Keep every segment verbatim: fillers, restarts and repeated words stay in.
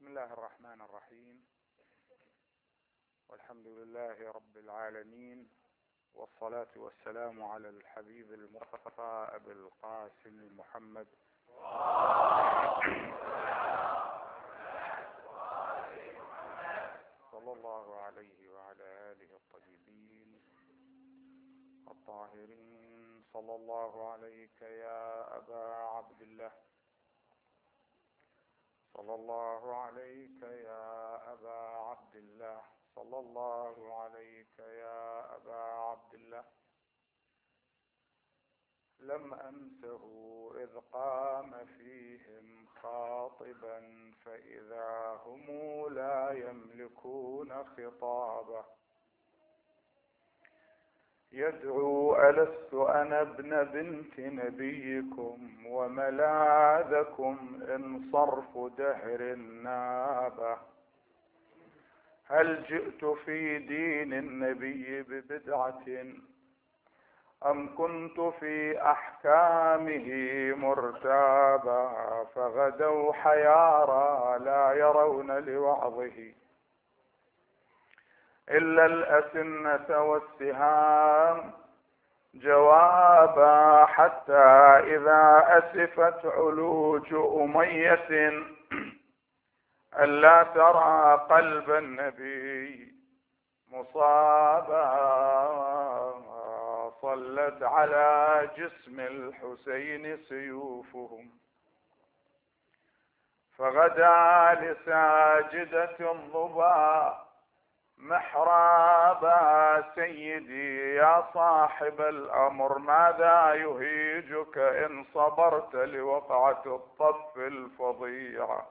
بسم الله الرحمن الرحيم، والحمد لله رب العالمين، والصلاة والسلام على الحبيب المصطفى أبي القاسم محمد صلى الله عليه وعلى آله الطيبين الطاهرين. صلى الله عليك يا أبا عبد الله، صلى الله عليك يا أبا عبد الله، صلى الله عليك يا أبا عبد الله. لم أنسه إذ قام فيهم خاطبا، فإذا هم لا يملكون خطابه. يدعو ألست أنا ابن بنت نبيكم، وملاذكم إن صرف دهر نابه. هل جئت في دين النبي ببدعة، أم كنت في أحكامه مرتابا؟ فغدوا حيارى لا يرون لوعظه إلا الأسنة والسهام جوابا، حتى إذا أسفت علوج أمية ألا ترى قلب النبي مصابا، صلت على جسم الحسين سيوفهم، فغدا لساجدة الظبا محرابا. سيدي يا صاحب الأمر، ماذا يهيجك إن صبرت لوقعة الطف الفظيعة؟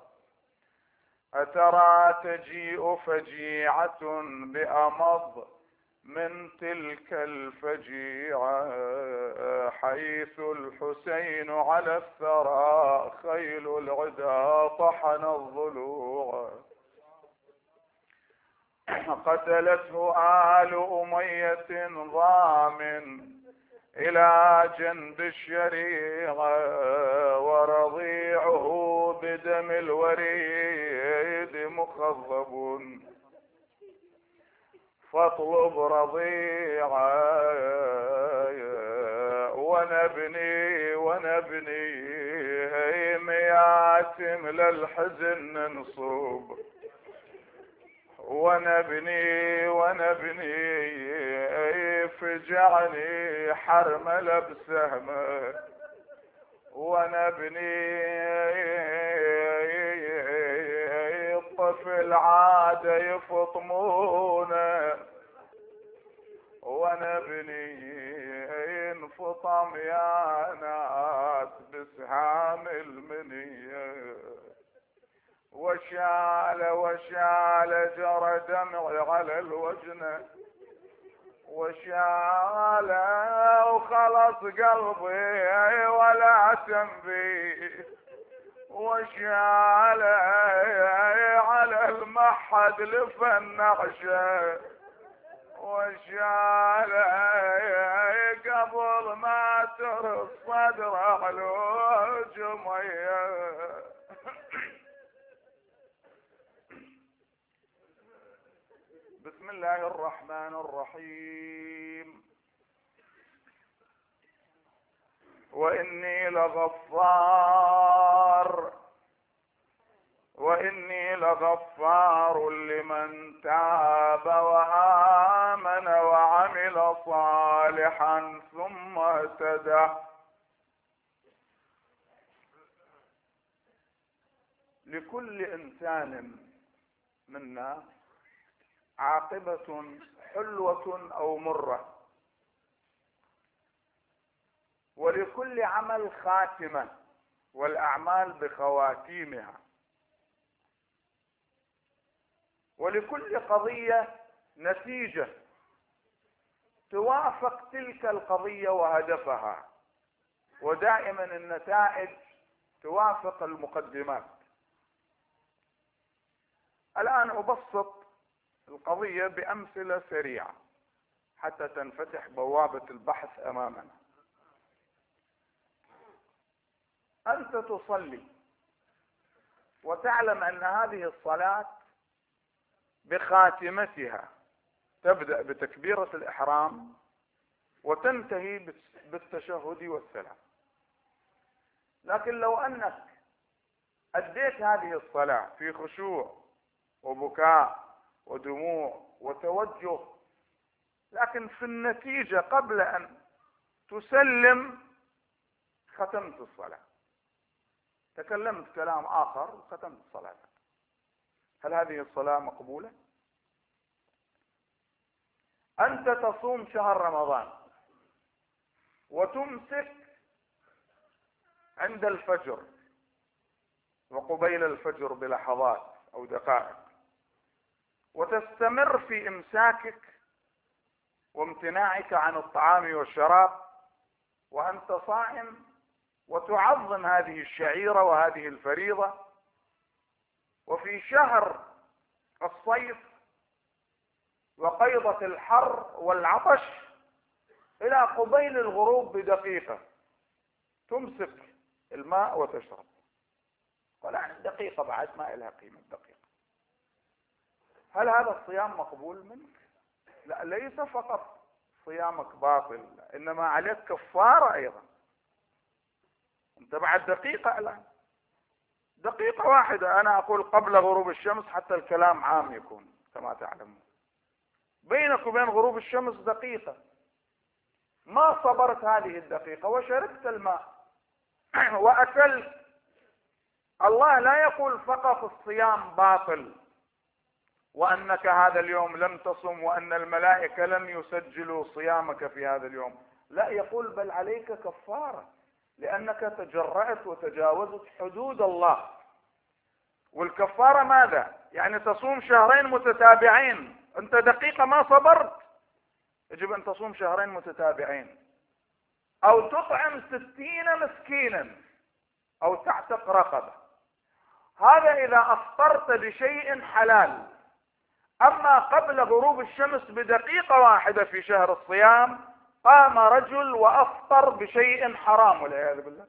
أترى تجيء فجيعة بأمض من تلك الفجيعة، حيث الحسين على الثرى خيل العدا طحن الضلوع. قتلته آل أمية ضامن إلى جنب الشريعة، ورضيعه بدم الوريد مخضب، فاطلب رضيعا ونبني ونبني مياتم للحزن ننصب، ونبني ونبني فجعني حرمل بسهمه، ونبني الطفل عاد يفطمونه، ونبني انفطم يا ناس بسهام المنيه. وشال وشال جرى دمعي على الوجنة، وشال وخلص قلبي ولا تنبي، وشال على المحد لفى النعشه، وشال قبل ما ترى الصدر علوج ميه. بسم الله الرحمن الرحيم. وإني لغفار وإني لغفار لمن تاب وآمن وعمل صالحا ثم اهتدى. لكل إنسان منا عاقبة حلوة أو مرة، ولكل عمل خاتمة، والأعمال بخواتيمها، ولكل قضية نتيجة توافق تلك القضية وهدفها، ودائما النتائج توافق المقدمات. الآن أبسط القضية بأمثلة سريعة حتى تنفتح بوابة البحث أمامنا. أنت تصلي وتعلم أن هذه الصلاة بخاتمتها تبدأ بتكبيرة الإحرام وتنتهي بالتشهد والسلام. لكن لو أنك أديت هذه الصلاة في خشوع وبكاء ودموع وتوجه، لكن في النتيجة قبل أن تسلم ختمت الصلاة، تكلمت كلام آخر وختمت صلاتك، هل هذه الصلاة مقبولة؟ أنت تصوم شهر رمضان وتمسك عند الفجر وقبيل الفجر بلحظات أو دقائق، وتستمر في إمساكك وامتناعك عن الطعام والشراب وأنت صائم، وتعظم هذه الشعيرة وهذه الفريضة. وفي شهر الصيف وقيضة الحر والعطش إلى قبيل الغروب بدقيقة تمسك الماء وتشرب، ولا عن دقيقة بعد ما إلها قيمة دقيقة، هل هذا الصيام مقبول منك؟ لا، ليس فقط صيامك باطل، إنما عليك كفارة أيضا. أنت بعد دقيقة الآن، دقيقة واحدة، أنا أقول قبل غروب الشمس حتى الكلام عام يكون كما تعلمون، بينك وبين غروب الشمس دقيقة، ما صبرت هذه الدقيقة وشربت الماء وأكلت، الله لا يقول فقط الصيام باطل وأنك هذا اليوم لم تصم وأن الملائكة لم يسجلوا صيامك في هذا اليوم، لا، يقول بل عليك كفارة لأنك تجرأت وتجاوزت حدود الله. والكفارة ماذا؟ يعني تصوم شهرين متتابعين، أنت دقيقة ما صبرت، يجب أن تصوم شهرين متتابعين، أو تطعم ستين مسكينا، أو تعتق رقبة، هذا إذا أفطرت بشيء حلال. أما قبل غروب الشمس بدقيقة واحدة في شهر الصيام قام رجل وأفطر بشيء حرام والعياذ بالله،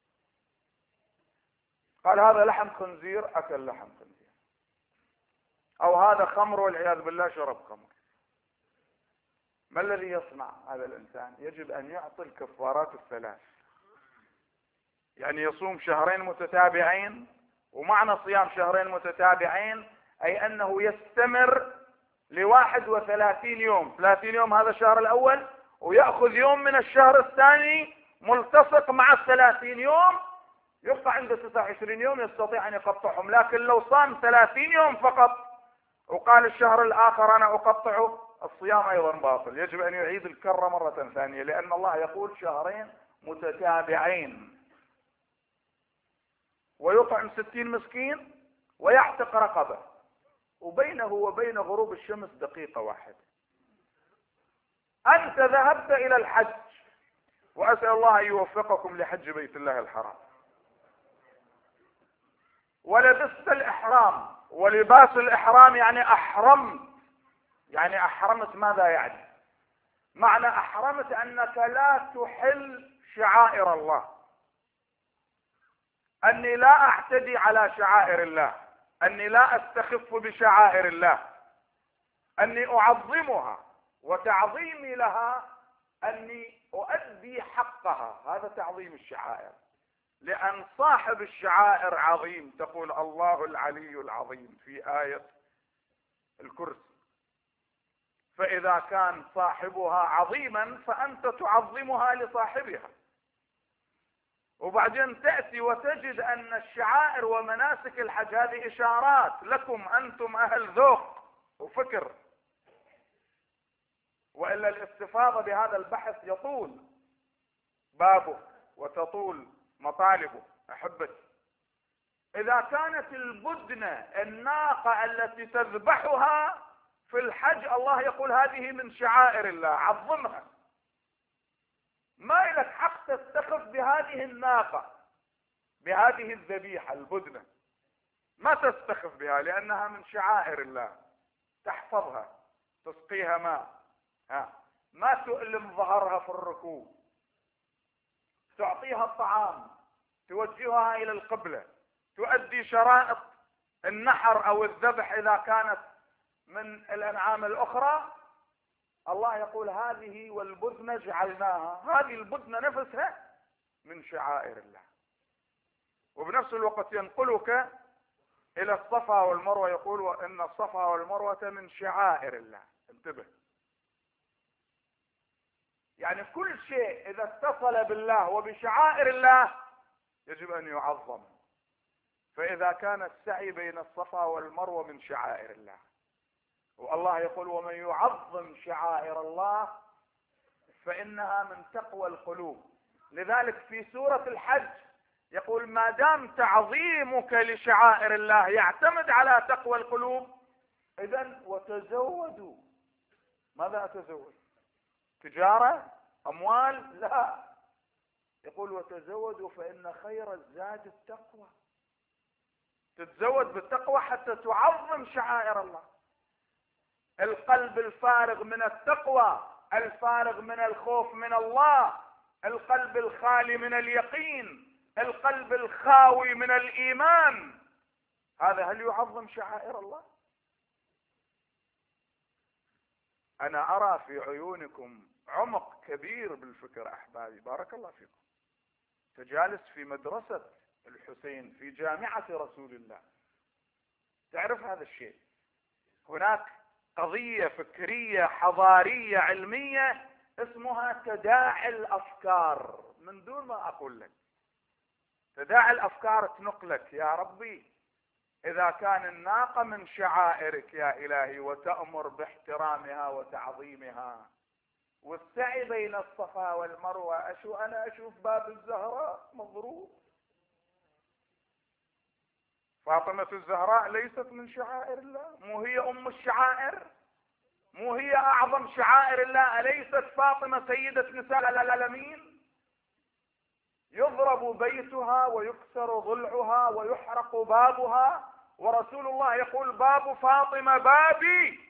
قال هذا لحم خنزير، أكل لحم خنزير، أو هذا خمر والعياذ بالله شرب خمر، ما الذي يصنع هذا الإنسان؟ يجب أن يعطي الكفارات الثلاث، يعني يصوم شهرين متتابعين، ومعنى صيام شهرين متتابعين أي أنه يستمر لواحد وثلاثين يوم، ثلاثين يوم هذا الشهر الأول، ويأخذ يوم من الشهر الثاني ملتصق مع الثلاثين يوم، يبقى عنده تسعة وعشرين يوم يستطيع أن يقطعهم. لكن لو صام ثلاثين يوم فقط وقال الشهر الآخر أنا أقطعه، الصيام أيضا باطل، يجب أن يعيد الكرة مرة ثانية، لأن الله يقول شهرين متتابعين، ويطعم ستين مسكين ويعتق رقبة، وبينه وبين غروب الشمس دقيقة واحدة. أنت ذهبت إلى الحج، وأسأل الله أن يوفقكم لحج بيت الله الحرام، ولبست الإحرام، ولباس الإحرام يعني أحرمت، يعني أحرمت ماذا يعني؟ معنى أحرمت أنك لا تحل شعائر الله، أني لا أعتدي على شعائر الله، أني لا أستخف بشعائر الله، أني أعظمها، وتعظيمي لها أني أؤدي حقها، هذا تعظيم الشعائر، لأن صاحب الشعائر عظيم، تقول الله العلي العظيم في آية الكرسي، فإذا كان صاحبها عظيما فأنت تعظمها لصاحبها. وبعدين تأتي وتجد أن الشعائر ومناسك الحج هذه إشارات لكم أنتم أهل ذوق وفكر، وإلا الاستفاضة بهذا البحث يطول بابه وتطول مطالبه. أحبتي، إذا كانت البدنة الناقة التي تذبحها في الحج الله يقول هذه من شعائر الله عظمها، ما لك حق تستخف بهذه الناقة، بهذه الذبيحة البدنة، ما تستخف بها لأنها من شعائر الله، تحفظها، تسقيها ماء، ها، ما تؤلم ظهرها في الركوب، تعطيها الطعام، توجهها إلى القبلة، تؤدي شرائط النحر او الذبح اذا كانت من الانعام الاخرى، الله يقول هذه والبدن جعلناها، هذه البدن نفسها من شعائر الله. وبنفس الوقت ينقلك الى الصفا والمروة، يقول وان الصفا والمروة من شعائر الله. انتبه، يعني كل شيء اذا اتصل بالله وبشعائر الله يجب ان يعظم. فاذا كان السعي بين الصفا والمروة من شعائر الله، والله يقول ومن يعظم شعائر الله فانها من تقوى القلوب. لذلك في سورة الحج يقول ما دام تعظيمك لشعائر الله يعتمد على تقوى القلوب، اذن وتزودوا. ماذا اتزود؟ تجارة؟ اموال؟ لا، يقول وتزودوا فان خير الزاد التقوى. تتزود بالتقوى حتى تعظم شعائر الله. القلب الفارغ من التقوى، الفارغ من الخوف من الله، القلب الخالي من اليقين، القلب الخاوي من الايمان، هذا هل يعظم شعائر الله؟ انا ارى في عيونكم عمق كبير بالفكر احبابي، بارك الله فيكم. تجالس في مدرسة الحسين في جامعة رسول الله، تعرف هذا الشيء. هناك قضية فكرية حضارية علمية اسمها تداعي الافكار، من دون ما اقول لك. تداعي الافكار تنقلك يا ربي اذا كان الناقة من شعائرك يا الهي وتأمر باحترامها وتعظيمها، والسعي بين الصفا والمروة أشو انا اشوف باب الزهراء مضروب. فاطمة الزهراء ليست من شعائر الله؟ مو هي ام الشعائر؟ مو هي اعظم شعائر الله؟ اليست فاطمة سيدة نساء العالمين؟ يضرب بيتها ويكسر ضلعها ويحرق بابها، ورسول الله يقول باب فاطمة بابي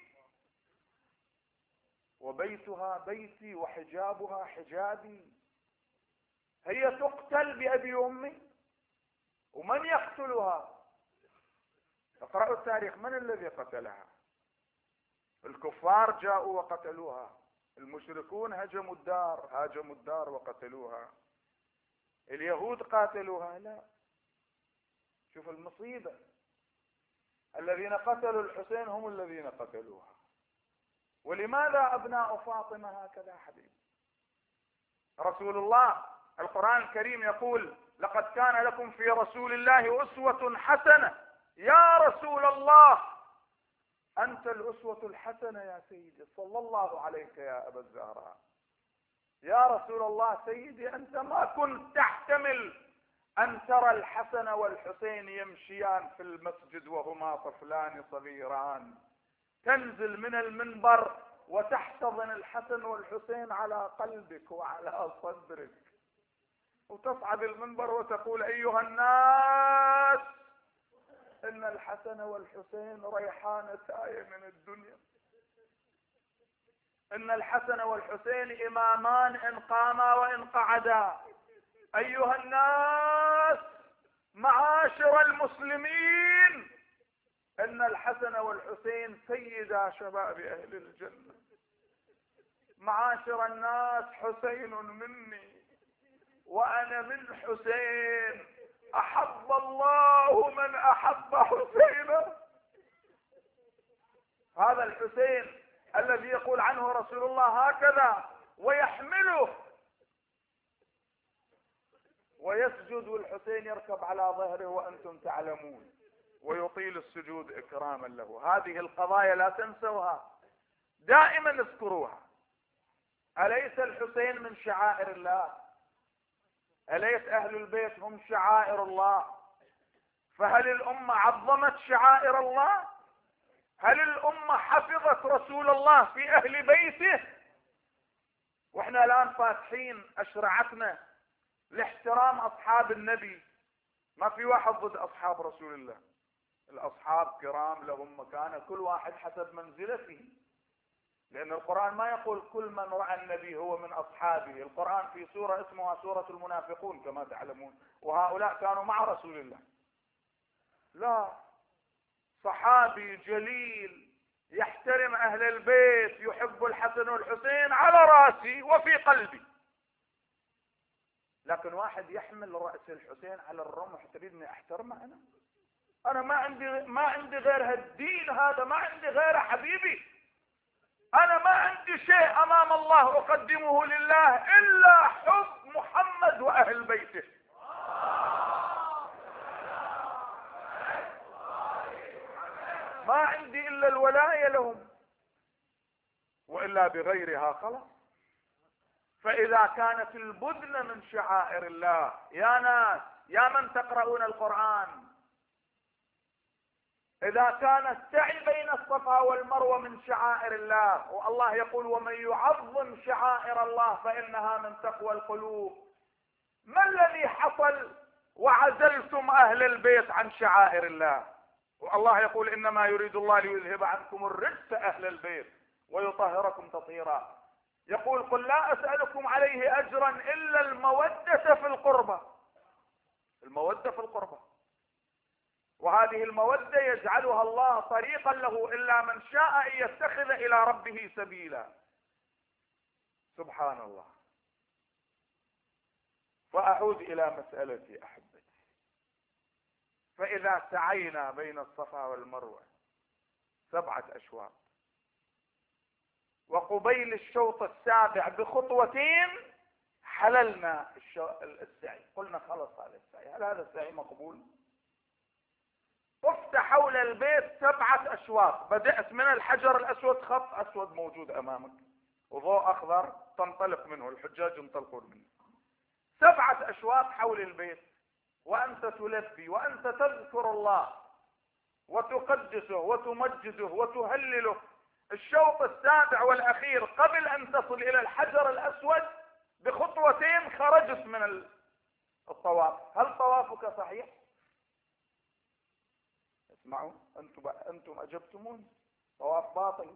وبيتها بيتي وحجابها حجابي. هي تقتل بأبي وأمي، ومن يقتلها؟ اقرأوا التاريخ، من الذي قتلها؟ الكفار جاءوا وقتلوها، المشركون هجموا الدار هاجموا الدار وقتلوها، اليهود قاتلوها. لا، شوف المصيبة، الذين قتلوا الحسين هم الذين قتلوها. ولماذا أبناء فاطمة هكذا حبيبي؟ رسول الله القرآن الكريم يقول لقد كان لكم في رسول الله أسوة حسنة. يا رسول الله أنت الأسوة الحسنة يا سيدي، صلى الله عليك يا أبا الزهراء. يا رسول الله سيدي أنت ما كنت تحتمل أن ترى الحسن والحسين يمشيان في المسجد وهما طفلان صغيران، تنزل من المنبر وتحتضن الحسن والحسين على قلبك وعلى صدرك، وتصعد المنبر وتقول أيها الناس إن الحسن والحسين ريحانتاي من الدنيا، إن الحسن والحسين إمامان إن قاما وإن قعدا. أيها الناس معاشر المسلمين إن الحسن والحسين سيدا شباب أهل الجنة. معاشر الناس حسين مني وأنا من حسين، أحب الله من أحب حسينا. هذا الحسين الذي يقول عنه رسول الله هكذا ويحمله ويسجد والحسين يركب على ظهره وأنتم تعلمون، ويطيل السجود إكراما له. هذه القضايا لا تنسوها، دائما اذكروها. أليس الحسين من شعائر الله؟ أليس أهل البيت هم شعائر الله؟ فهل الأمة عظمت شعائر الله؟ هل الأمة حفظت رسول الله في أهل بيته؟ وإحنا الآن فاتحين أشرعتنا لاحترام أصحاب النبي. ما في واحد ضد أصحاب رسول الله، الأصحاب كرام لهم مكانة، كل واحد حسب منزلته، لأن القرآن ما يقول كل من رأى النبي هو من أصحابه. القرآن في سورة اسمها سورة المنافقون كما تعلمون، وهؤلاء كانوا مع رسول الله. لا، صحابي جليل يحترم اهل البيت، يحب الحسن والحسين على راسي وفي قلبي، لكن واحد يحمل رأس الحسين على الرمح تريدني احترمه؟ انا انا ما عندي ما عندي غير هالدين هذا، ما عندي غيره حبيبي. انا ما عندي شيء امام الله اقدمه لله الا حب محمد واهل بيته. ما عندي الا الولاية لهم، والا بغيرها خلاص. فاذا كانت البدن من شعائر الله، يا ناس يا من تقرؤون القرآن، اذا كان السعي بين الصفا والمروة من شعائر الله، والله يقول ومن يعظم شعائر الله فانها من تقوى القلوب، ما الذي حصل وعزلتم اهل البيت عن شعائر الله؟ والله يقول انما يريد الله ليذهب عنكم الرجس اهل البيت ويطهركم تطهيرا. يقول قل لا اسألكم عليه اجرا الا المودة في القربى. المودة في القربى، وهذه المودة يجعلها الله طريقا له الا من شاء ان يتخذ الى ربه سبيلا. سبحان الله. فاعود الى مسألتي احبتي، فاذا سعينا بين الصفا والمروة سبعة اشواط، وقبيل الشوط السابع بخطوتين حللنا السعي، قلنا خلص هذا السعي. هل هذا السعي مقبول؟ طفت حول البيت سبعة اشواط، بدأت من الحجر الاسود، خط اسود موجود امامك وضوء اخضر تنطلق منه، الحجاج ينطلقون منه، سبعة اشواط حول البيت، وانت تلبي وانت تذكر الله وتقدسه وتمجده وتهلله. الشوط السابع والاخير قبل ان تصل الى الحجر الاسود بخطوتين خرجت من الطواف. هل طوافك صحيح؟ اسمعوا، انتم انتم اجبتمون طواف باطل،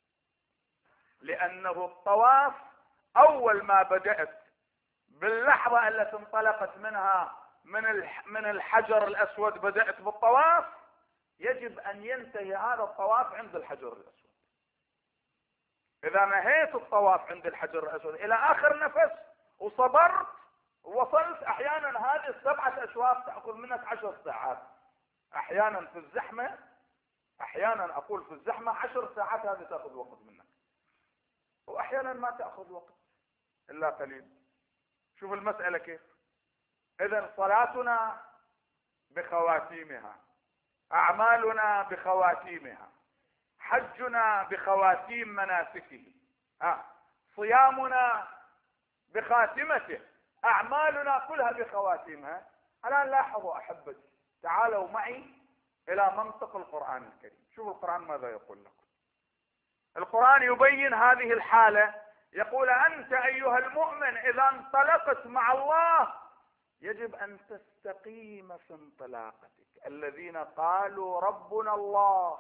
لانه الطواف اول ما بدأت باللحظة التي انطلقت منها من من الحجر الاسود بدأت بالطواف، يجب ان ينتهي هذا الطواف عند الحجر الاسود. اذا نهيت الطواف عند الحجر الاسود الى اخر نفس وصبرت ووصلت، احيانا هذه السبعة اشواط تأخذ منك عشر ساعات، احيانا في الزحمة، احيانا اقول في الزحمة عشر ساعات هذه تأخذ وقت منك، واحيانا ما تأخذ وقت الا قليل. شوف المسألة كيف. اذا صلاتنا بخواتيمها، اعمالنا بخواتيمها، حجنا بخواتيم مناسكه، ها صيامنا بخاتمته، اعمالنا كلها بخواتيمها. الان لاحظوا احبتي، تعالوا معي الى منطق القرآن الكريم. شوفوا القرآن ماذا يقول لكم. القرآن يبين هذه الحالة، يقول انت ايها المؤمن اذا انطلقت مع الله يجب ان تستقيم في انطلاقتك. الذين قالوا ربنا الله،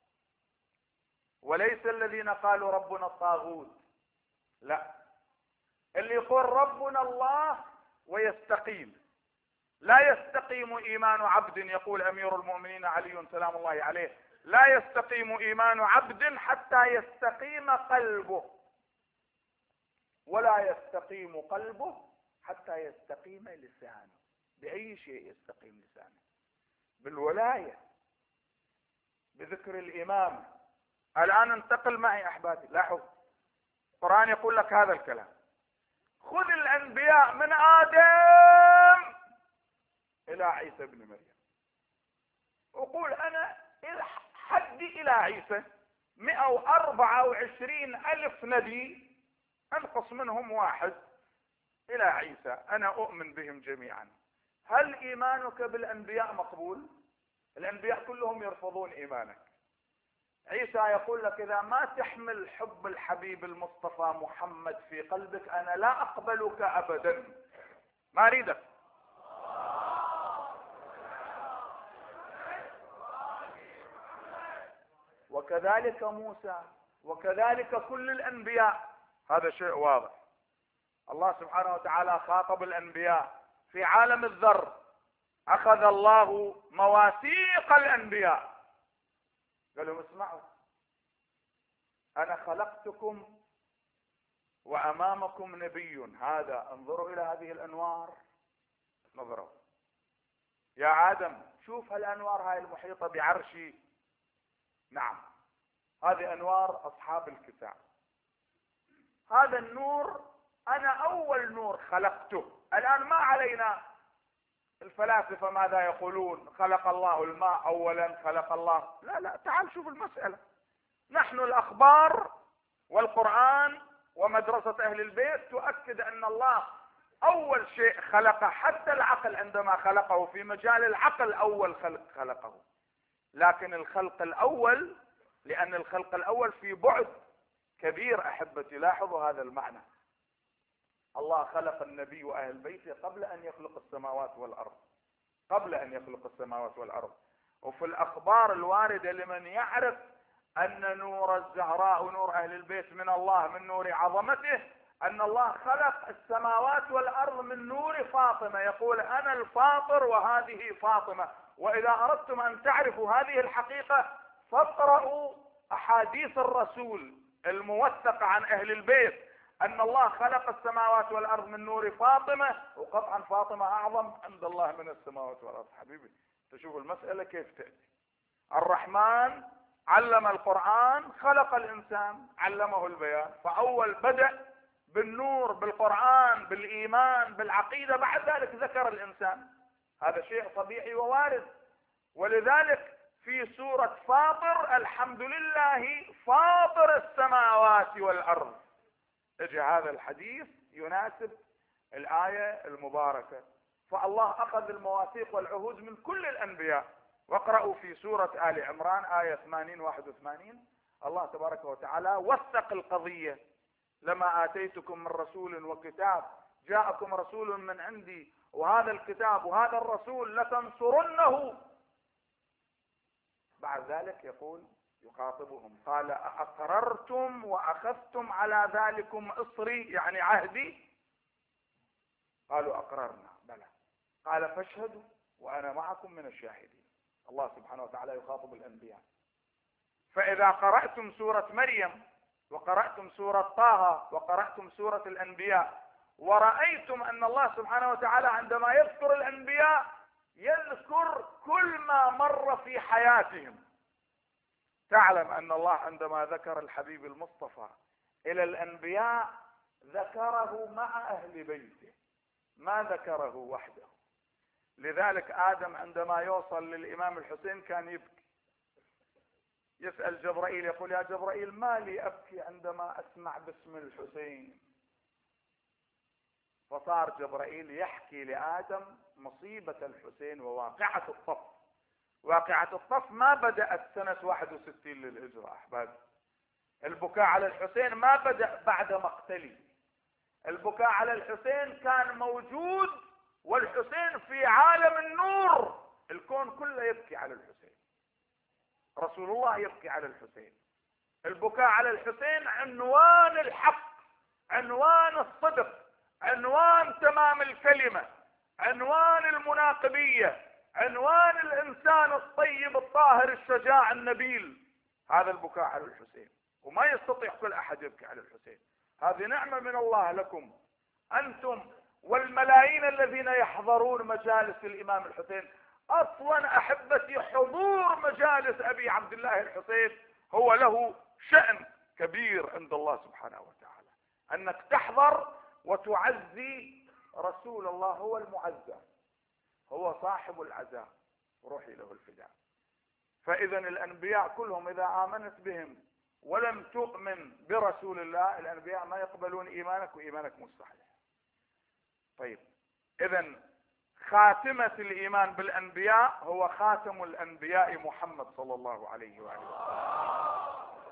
وليس الذين قالوا ربنا الطاغوت، لا، اللي يقول ربنا الله ويستقيم. لا يستقيم ايمان عبد، يقول امير المؤمنين علي سلام الله عليه، لا يستقيم ايمان عبد حتى يستقيم قلبه، ولا يستقيم قلبه حتى يستقيم لسانه. بأي شيء يستقيم لسانه؟ بالولاية، بذكر الإمام. الآن انتقل معي أحبابي، لاحظ القرآن يقول لك هذا الكلام: خذ الأنبياء من آدم إلى عيسى بن مريم، وقول أنا حدي إلى عيسى مئة وأربعة وعشرين ألف نبي، أنقص منهم واحد إلى عيسى، أنا أؤمن بهم جميعا. هل إيمانك بالأنبياء مقبول؟ الأنبياء كلهم يرفضون إيمانك. عيسى يقول لك إذا ما تحمل حب الحبيب المصطفى محمد في قلبك أنا لا أقبلك أبدا، ما أريدك. وكذلك موسى، وكذلك كل الأنبياء، هذا شيء واضح. الله سبحانه وتعالى خاطب الأنبياء في عالم الذر أخذ الله مواثيق الأنبياء، قال لهم اسمعوا، أنا خلقتكم وأمامكم نبي، هذا انظروا إلى هذه الأنوار، نظروا يا آدم شوف هالأنوار هاي المحيطة بعرشي، نعم هذه أنوار أصحاب الكتاب، هذا النور أنا أول نور خلقته. الآن ما علينا الفلاسفة ماذا يقولون، خلق الله الماء أولا، خلق الله، لا لا، تعال شوف المسألة. نحن الأخبار والقرآن ومدرسة أهل البيت تؤكد أن الله أول شيء خلقه، حتى العقل عندما خلقه في مجال العقل أول خلق خلقه، لكن الخلق الأول، لأن الخلق الأول في بعد كبير أحبتي، لاحظوا هذا المعنى. الله خلق النبي وأهل بيته قبل أن يخلق السماوات والأرض، قبل أن يخلق السماوات والأرض. وفي الأخبار الواردة لمن يعرف أن نور الزهراء ونور أهل البيت من الله من نور عظمته، أن الله خلق السماوات والأرض من نور فاطمة، يقول أنا الفاطر وهذه فاطمة. وإذا أردتم أن تعرفوا هذه الحقيقة فاقرأوا أحاديث الرسول الموثقة عن أهل البيت أن الله خلق السماوات والأرض من نور فاطمة، وقطعا فاطمة أعظم عند الله من السماوات والأرض. حبيبي تشوف المسألة كيف تأتي. الرحمن علم القرآن، خلق الإنسان، علمه البيان، فأول بدأ بالنور بالقرآن بالإيمان بالعقيدة، بعد ذلك ذكر الإنسان. هذا شيء طبيعي ووارد. ولذلك في سورة فاطر الحمد لله فاطر السماوات والأرض، اجى هذا الحديث يناسب الآية المباركة. فالله أخذ المواثيق والعهود من كل الأنبياء. واقرأوا في سورة آل عمران آية ثمانين واحد وثمانين، الله تبارك وتعالى وثق القضية: لما آتيتكم من رسول وكتاب، جاءكم رسول من عندي وهذا الكتاب وهذا الرسول لتنصرنه. بعد ذلك يقول يخاطبهم قال أأقررتم وأخذتم على ذلكم إصري، يعني عهدي؟ قالوا أقررنا بلى. قال فاشهدوا وأنا معكم من الشاهدين. الله سبحانه وتعالى يخاطب الأنبياء. فإذا قرأتم سورة مريم وقرأتم سورة طه وقرأتم سورة الأنبياء ورأيتم أن الله سبحانه وتعالى عندما يذكر الأنبياء يذكر كل ما مر في حياتهم، تعلم أن الله عندما ذكر الحبيب المصطفى إلى الأنبياء ذكره مع أهل بيته، ما ذكره وحده. لذلك آدم عندما يوصل للإمام الحسين كان يبكي، يسأل جبرائيل يقول يا جبرائيل ما لي أبكي عندما أسمع باسم الحسين؟ فصار جبرائيل يحكي لآدم مصيبة الحسين وواقعة الطف. واقعة الطف ما بدأت سنة واحد وستين للهجرة أحباب. البكاء على الحسين ما بدأ بعد مقتله، البكاء على الحسين كان موجود، والحسين في عالم النور، الكون كله يبكي على الحسين، رسول الله يبكي على الحسين. البكاء على الحسين عنوان الحق، عنوان الصدق، عنوان تمام الكلمة، عنوان المناقبية، عنوان الإنسان الطيب الطاهر الشجاع النبيل. هذا البكاء على الحسين، وما يستطيع كل أحد يبكي على الحسين. هذه نعمة من الله لكم أنتم والملايين الذين يحضرون مجالس الإمام الحسين. أصلا أحبتي حضور مجالس أبي عبد الله الحسين هو له شأن كبير عند الله سبحانه وتعالى، أنك تحضر وتعزي رسول الله، هو المعزى، هو صاحب العزاء، روحي له الفداء. فإذا الأنبياء كلهم إذا آمنت بهم ولم تؤمن برسول الله، الأنبياء ما يقبلون إيمانك وإيمانك مستحيل. طيب إذا خاتمة الإيمان بالأنبياء هو خاتم الأنبياء محمد صلى الله عليه وآله وسلم.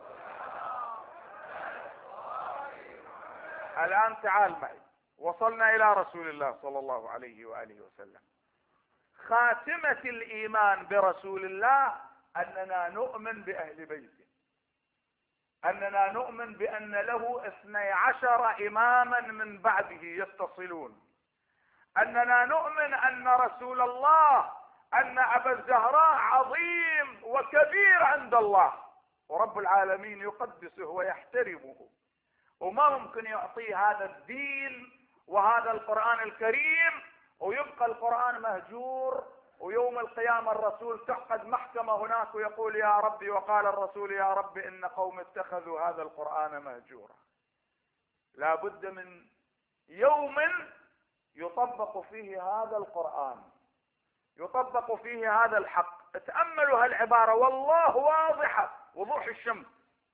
الآن تعال معي، وصلنا إلى رسول الله صلى الله عليه وآله وسلم. خاتمة الإيمان برسول الله أننا نؤمن بأهل بيته، أننا نؤمن بأن له اثني عشر إماما من بعده يتصلون، أننا نؤمن أن رسول الله، أن أبا الزهراء عظيم وكبير عند الله، ورب العالمين يقدسه ويحترمه، وما ممكن يعطيه هذا الدين وهذا القرآن الكريم ويبقى القرآن مهجور، ويوم القيامة الرسول تعقد محكمة هناك ويقول يا ربي وقال الرسول يا رب إن قوم اتخذوا هذا القرآن مهجورا. لا بد من يوم يطبق فيه هذا القرآن، يطبق فيه هذا الحق. تأملوا هالعبارة والله واضحة وضوح الشمس،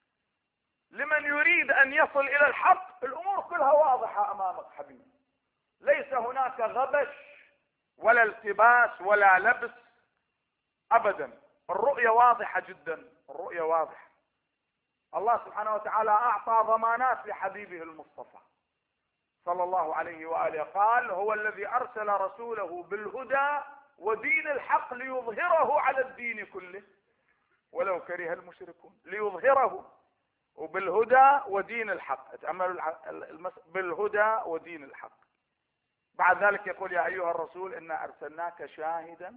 لمن يريد أن يصل إلى الحق الأمور كلها واضحة أمامك حبيبي، ليس هناك غبش ولا التباس ولا لبس أبدا، الرؤية واضحة جدا، الرؤية واضحة. الله سبحانه وتعالى أعطى ضمانات لحبيبه المصطفى صلى الله عليه وآله، قال هو الذي أرسل رسوله بالهدى ودين الحق ليظهره على الدين كله ولو كره المشركون، ليظهره وبالهدى ودين الحق. تأملوا بالهدى ودين الحق. بعد ذلك يقول يا أيها الرسول إنا أرسلناك شاهدا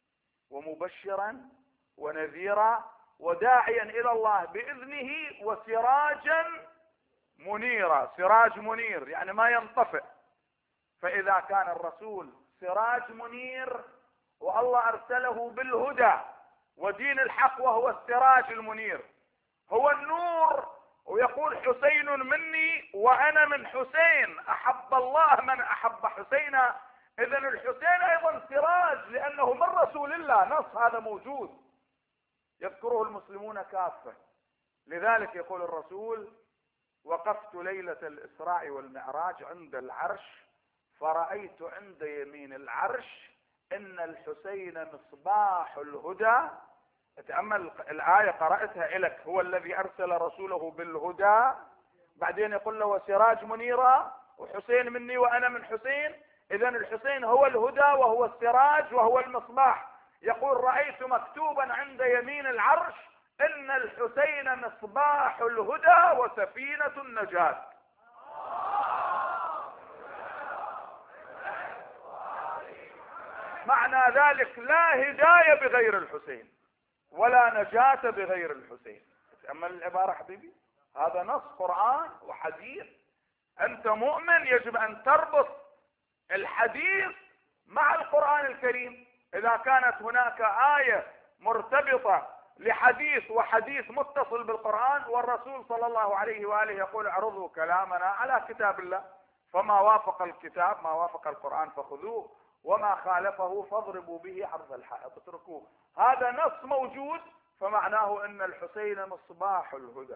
ومبشرا ونذيرا وداعيا إلى الله بإذنه وسراجا منيرا. سراج منير يعني ما ينطفئ، فإذا كان الرسول سراج منير والله أرسله بالهدى ودين الحق وهو السراج المنير، هو النور، ويقول حسين مني وأنا من حسين، أحب الله من أحب حسينا. إذن الحسين أيضا سراج لأنه من رسول الله، نص هذا موجود يذكره المسلمون كافة. لذلك يقول الرسول وقفت ليلة الإسراء والمعراج عند العرش فرأيت عند يمين العرش إن الحسين مصباح الهدى. تأمل الآية قرأتها إلك، هو الذي أرسل رسوله بالهدى، بعدين يقول له وسراج منيرا وحسين مني وأنا من حسين. إذن الحسين هو الهدى وهو السراج وهو المصباح. يقول رأيت مكتوبا عند يمين العرش إن الحسين مصباح الهدى وسفينة النجاة. معنى ذلك لا هداية بغير الحسين ولا نجاة بغير الحسين. تأمل العبارة حبيبي، هذا نص قرآن وحديث. أنت مؤمن يجب أن تربط الحديث مع القرآن الكريم. إذا كانت هناك آية مرتبطة لحديث وحديث متصل بالقرآن، والرسول صلى الله عليه وآله يقول اعرضوا كلامنا على كتاب الله، فما وافق الكتاب ما وافق القرآن فخذوه وما خالفه فاضربوا به عرض الحائط اتركوه. هذا نص موجود، فمعناه ان الحسين مصباح الهدى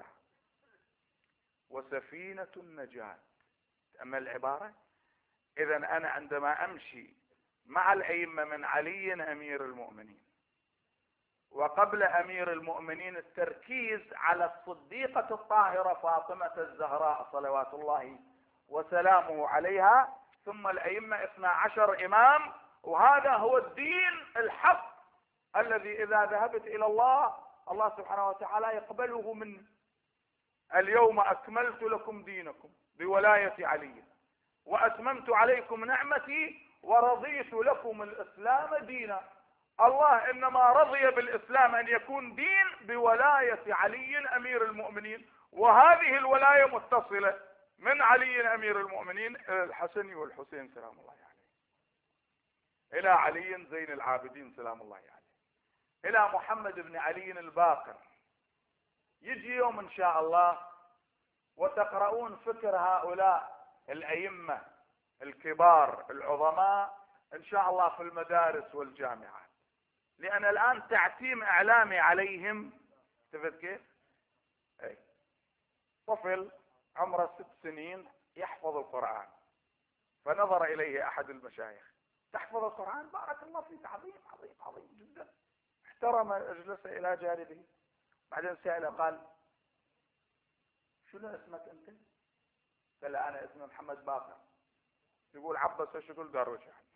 وسفينة النجاة. أما العبارة، اذا انا عندما امشي مع الائمة من علي امير المؤمنين وقبل امير المؤمنين التركيز على الصديقة الطاهرة فاطمة الزهراء صلوات الله وسلامه عليها، ثم الائمة اثنا عشر امام، وهذا هو الدين الحق الذي اذا ذهبت الى الله الله سبحانه وتعالى يقبله مني. اليوم اكملت لكم دينكم بولاية علي واتممت عليكم نعمتي ورضيت لكم الاسلام دينا. الله انما رضي بالاسلام ان يكون دين بولاية علي امير المؤمنين، وهذه الولاية متصلة من علي امير المؤمنين الى الحسن والحسين سلام الله عليه، الى علي زين العابدين سلام الله عليه، الى محمد بن علي الباقر. يجي يوم ان شاء الله وتقرؤون فكر هؤلاء الائمة الكبار العظماء ان شاء الله في المدارس والجامعات، لان الان تعتيم اعلامي عليهم. شفت كيف؟ اي طفل عمره ست سنين يحفظ القرآن، فنظر اليه احد المشايخ تحفظ القرآن؟ بارك الله فيك، عظيم عظيم عظيم جدا. احترم، اجلس الى جانبه، بعدين سأله قال شنو اسمك انت؟ قال انا اسمي محمد باقر. يقول عبس ايش يقول داروش يعني.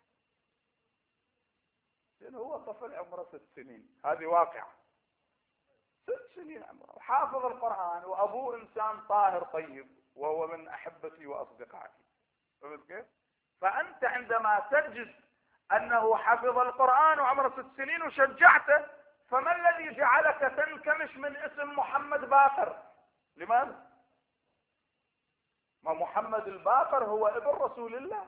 لانه هو طفل عمره ست سنين، هذه واقعة، ست سنين عمره وحافظ القرآن، وابوه انسان طاهر طيب وهو من احبتي واصدقائي. فهمت كيف؟ فأنت عندما تجد أنه حفظ القرآن وعمره ست سنين وشجعته، فما الذي جعلك تنكمش من اسم محمد باقر؟ لماذا؟ ما محمد الباقر هو ابن رسول الله،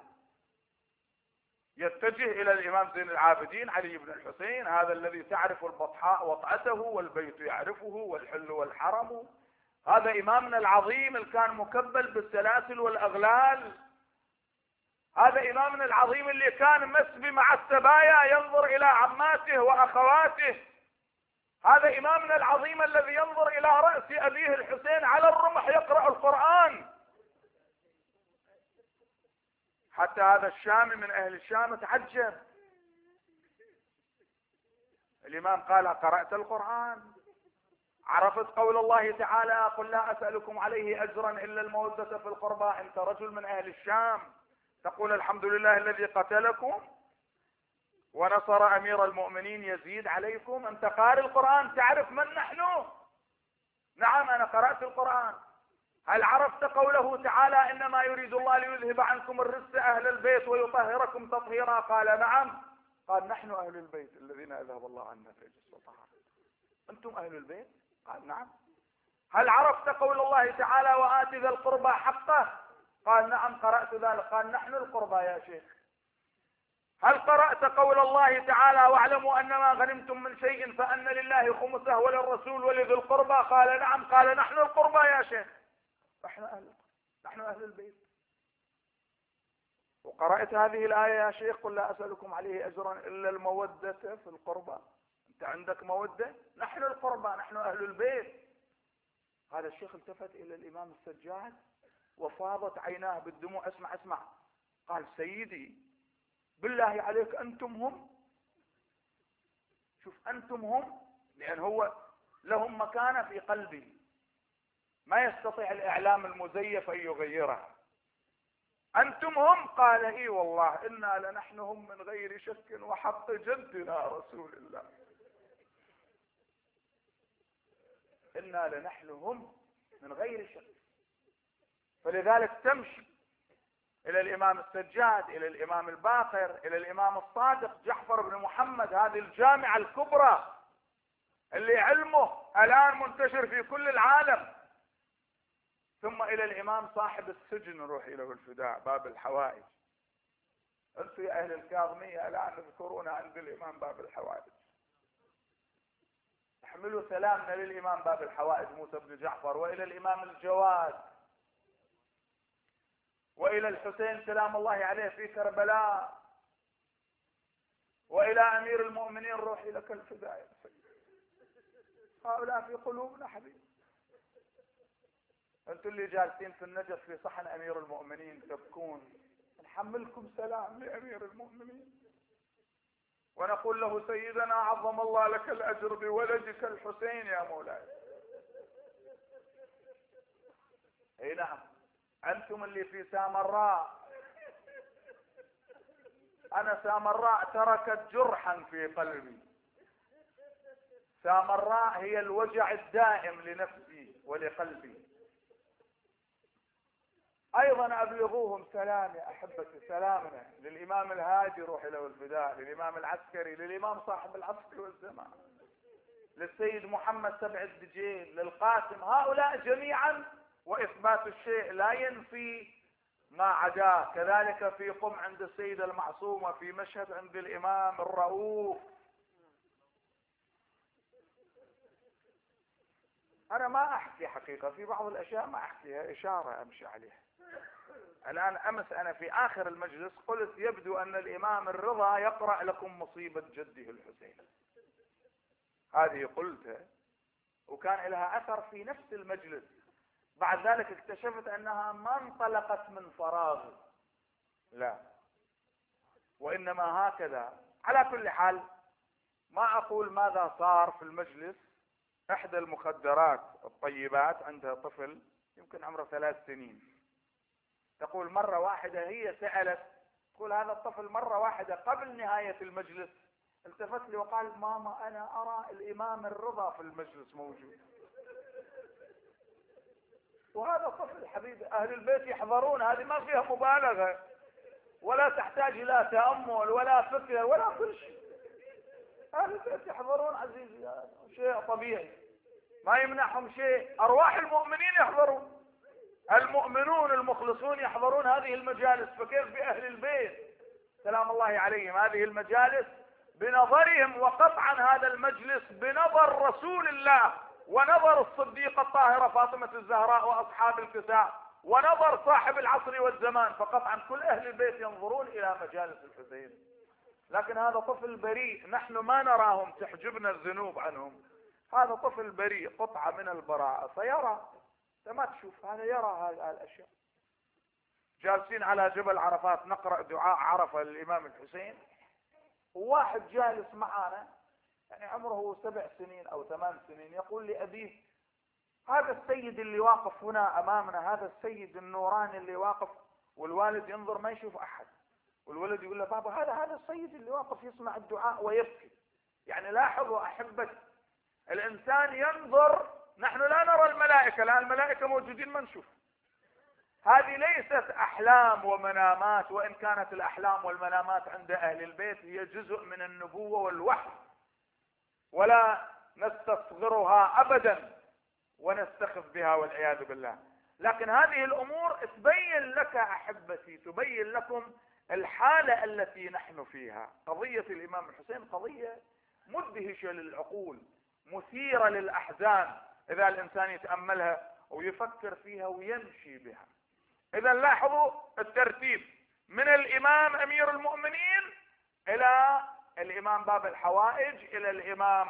يتجه إلى الإمام زين العابدين علي بن الحسين، هذا الذي تعرف البطحاء وطأته والبيت يعرفه والحل والحرم، هذا إمامنا العظيم اللي كان مكبل بالسلاسل والأغلال، هذا إمامنا العظيم اللي كان مسبي مع السبايا ينظر إلى عماته وأخواته، هذا إمامنا العظيم الذي ينظر إلى رأس أبيه الحسين على الرمح يقرأ القرآن. حتى هذا الشامي من أهل الشام تعجب. الإمام قال: قرأت القرآن؟ عرفت قول الله تعالى: قل لا أسألكم عليه أجرا إلا المودة في القربى؟ أنت رجل من أهل الشام تقول الحمد لله الذي قتلكم ونصر أمير المؤمنين يزيد عليكم. أنت قارئ القرآن، تعرف من نحن؟ نعم أنا قرأت القرآن. هل عرفت قوله تعالى: إنما يريد الله ليذهب عنكم الرجس أهل البيت ويطهركم تطهيرا؟ قال: نعم. قال: نحن أهل البيت الذين أذهب الله عنا الرجس والطهارة. أنتم أهل البيت؟ قال: نعم. هل عرفت قول الله تعالى: وآت ذا القربى حقه؟ قال: نعم قرأت ذلك. قال: نحن القربى يا شيخ. هل قرأت قول الله تعالى: واعلموا أنما غنمتم من شيء فأن لله خمسه وللرسول ولذي القربى؟ قال: نعم. قال: نحن القربى يا شيخ. نحن أهل نحن أهل البيت. وقرأت هذه الآية يا شيخ: قل لا أسألكم عليه أجرا إلا المودة في القربى. أنت عندك مودة؟ نحن القربى، نحن أهل البيت. هذا الشيخ التفت إلى الإمام السجاد وفاضت عيناه بالدموع. اسمع اسمع. قال: سيدي بالله عليك أنتم هم؟ شوف، أنتم هم، لأن هو لهم مكانة في قلبي ما يستطيع الإعلام المزيف أن يغيرها. أنتم هم؟ قال: إي والله إنا لنحن هم من غير شك وحق جدنا رسول الله. إنا لنحن هم من غير شك. فلذلك تمشي إلى الإمام السجاد، إلى الإمام الباقر، إلى الإمام الصادق جعفر بن محمد، هذه الجامعة الكبرى اللي علمه الآن منتشر في كل العالم. ثم إلى الإمام صاحب السجن روح له الفداء باب الحوائج. أنتم يا أهل الكاظمية الآن تذكرون عند الإمام باب الحوائج. احملوا سلامنا للإمام باب الحوائج موسى بن جعفر، وإلى الإمام الجواد، وإلى الحسين سلام الله عليه في كربلاء، وإلى أمير المؤمنين روحي لك الفداء يا سيدي. هؤلاء في قلوبنا حبيبي. أنتم اللي جالسين في النجف في صحن أمير المؤمنين تبكون، نحملكم سلام لأمير المؤمنين ونقول له: سيدنا عظم الله لك الأجر بولدك الحسين يا مولاي. اي نعم. أنتم اللي في سامراء، أنا سامراء تركت جرحا في قلبي. سامراء هي الوجع الدائم لنفسي ولقلبي. أيضا أبلغوهم سلامي أحبتي، سلامنا للإمام الهادي روح له الفداء، للإمام العسكري، للإمام صاحب العصر والزمان، للسيد محمد سبع الدجيل، للقاسم. هؤلاء جميعا، وإثبات الشيء لا ينفي ما عداه. كذلك في قم عند السيدة المعصومة، في مشهد عند الإمام الرؤوف. أنا ما أحكي حقيقة في بعض الأشياء، ما أحكيها، إشارة أمشي عليها. الآن أمس أنا في آخر المجلس قلت: يبدو أن الإمام الرضا يقرأ لكم مصيبة جده الحسين. هذه قلتها وكان لها أثر في نفس المجلس. بعد ذلك اكتشفت أنها ما انطلقت من فراغ، لا، وإنما هكذا. على كل حال ما أقول ماذا صار في المجلس. إحدى المخدرات الطيبات عندها طفل يمكن عمره ثلاث سنين، تقول مرة واحدة هي سألت، تقول هذا الطفل مرة واحدة قبل نهاية المجلس التفت لي وقال: ماما أنا أرى الإمام الرضا في المجلس موجود. وهذا طفل حبيبي، أهل البيت يحضرون، هذه ما فيها مبالغة. ولا تحتاج إلى تأمل ولا فكر ولا كل شيء. أهل البيت يحضرون عزيزي، شيء طبيعي ما يمنعهم شيء. أرواح المؤمنين يحضرون، المؤمنون المخلصون يحضرون هذه المجالس، فكيف بأهل البيت سلام الله عليهم؟ هذه المجالس بنظرهم، وقطعا هذا المجلس بنظر رسول الله ونظر الصديقة الطاهرة فاطمة الزهراء وأصحاب الكساء ونظر صاحب العصر والزمان، فقطعا كل أهل البيت ينظرون إلى مجالس الحسين. لكن هذا طفل بريء، نحن ما نراهم، تحجبنا الذنوب عنهم. هذا طفل بريء، قطعة من البراءة، فيرى، انت ما تشوف، هذا يرى هذه الاشياء. جالسين على جبل عرفات نقرأ دعاء عرفة للامام الحسين، وواحد جالس معنا يعني عمره سبع سنين او ثمان سنين يقول لأبيه: هذا السيد اللي واقف هنا امامنا، هذا السيد النوراني اللي واقف، والوالد ينظر ما يشوف احد، والولد يقول له: بابا هذا هذا السيد اللي واقف يسمع الدعاء ويبكي. يعني لاحظوا احبتي، الانسان ينظر، نحن لا نرى الملائكة، لا الملائكة موجودين ما نشوف. هذه ليست احلام ومنامات، وان كانت الاحلام والمنامات عند اهل البيت هي جزء من النبوة والوحي، ولا نستصغرها ابدا ونستخف بها والعياذ بالله. لكن هذه الامور تبين لك احبتي، تبين لكم الحالة التي نحن فيها. قضية الامام الحسين قضية مدهشة للعقول، مثيرة للاحزان، اذا الانسان يتأملها ويفكر فيها ويمشي بها. اذا لاحظوا الترتيب، من الامام امير المؤمنين الى الامام باب الحوائج، الى الامام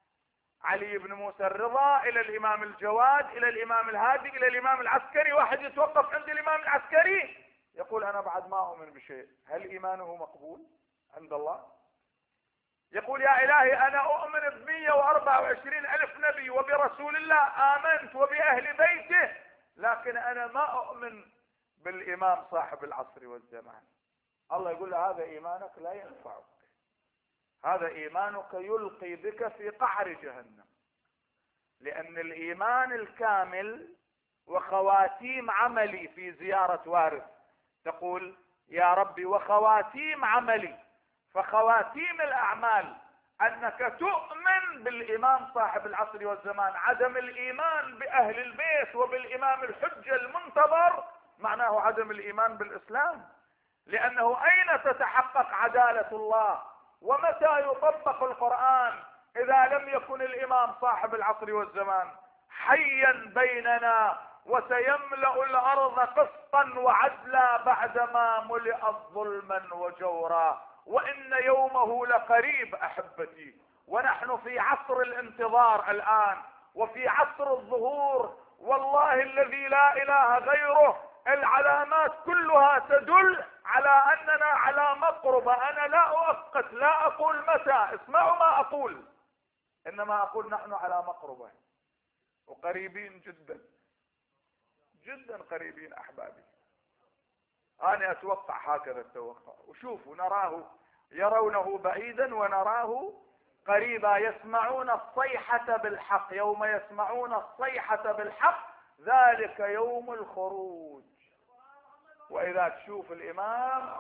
علي بن موسى الرضا، الى الامام الجواد، الى الامام الهادي، الى الامام العسكري. واحد يتوقف عند الامام العسكري يقول: انا بعد ما اؤمن بشيء. هل ايمانه مقبول عند الله؟ يقول: يا الهي انا اؤمن ب مئة واربعة وعشرين الف نبي وبرسول الله امنت وباهل بيته، لكن انا ما اؤمن بالامام صاحب العصر والزمان. الله يقول له: هذا ايمانك لا ينفعك، هذا ايمانك يلقي بك في قعر جهنم. لان الايمان الكامل وخواتيم عملي في زيارة وارث، تقول: يا ربي وخواتيم عملي، فخواتيم الاعمال انك تؤمن بالامام صاحب العصر والزمان. عدم الايمان باهل البيت وبالامام الحجة المنتظر معناه عدم الايمان بالاسلام. لانه اين تتحقق عدالة الله ومتى يطبق القرآن اذا لم يكن الامام صاحب العصر والزمان حيا بيننا وسيملأ الارض قسطا وعدلا بعدما ملئت ظلما وجورا، وان يومه لقريب احبتي. ونحن في عصر الانتظار الان وفي عصر الظهور، والله الذي لا اله غيره العلامات كلها تدل على اننا على مقربة. انا لا اؤقت، لا اقول متى، اسمعوا ما اقول، انما اقول نحن على مقربة وقريبين جدا جدا قريبين احبابي. انا اتوقع هكذا التوقع، وشوفوا نراه، يرونه بعيدا ونراه قريبا. يسمعون الصيحة بالحق، يوم يسمعون الصيحة بالحق ذلك يوم الخروج. واذا تشوف الامام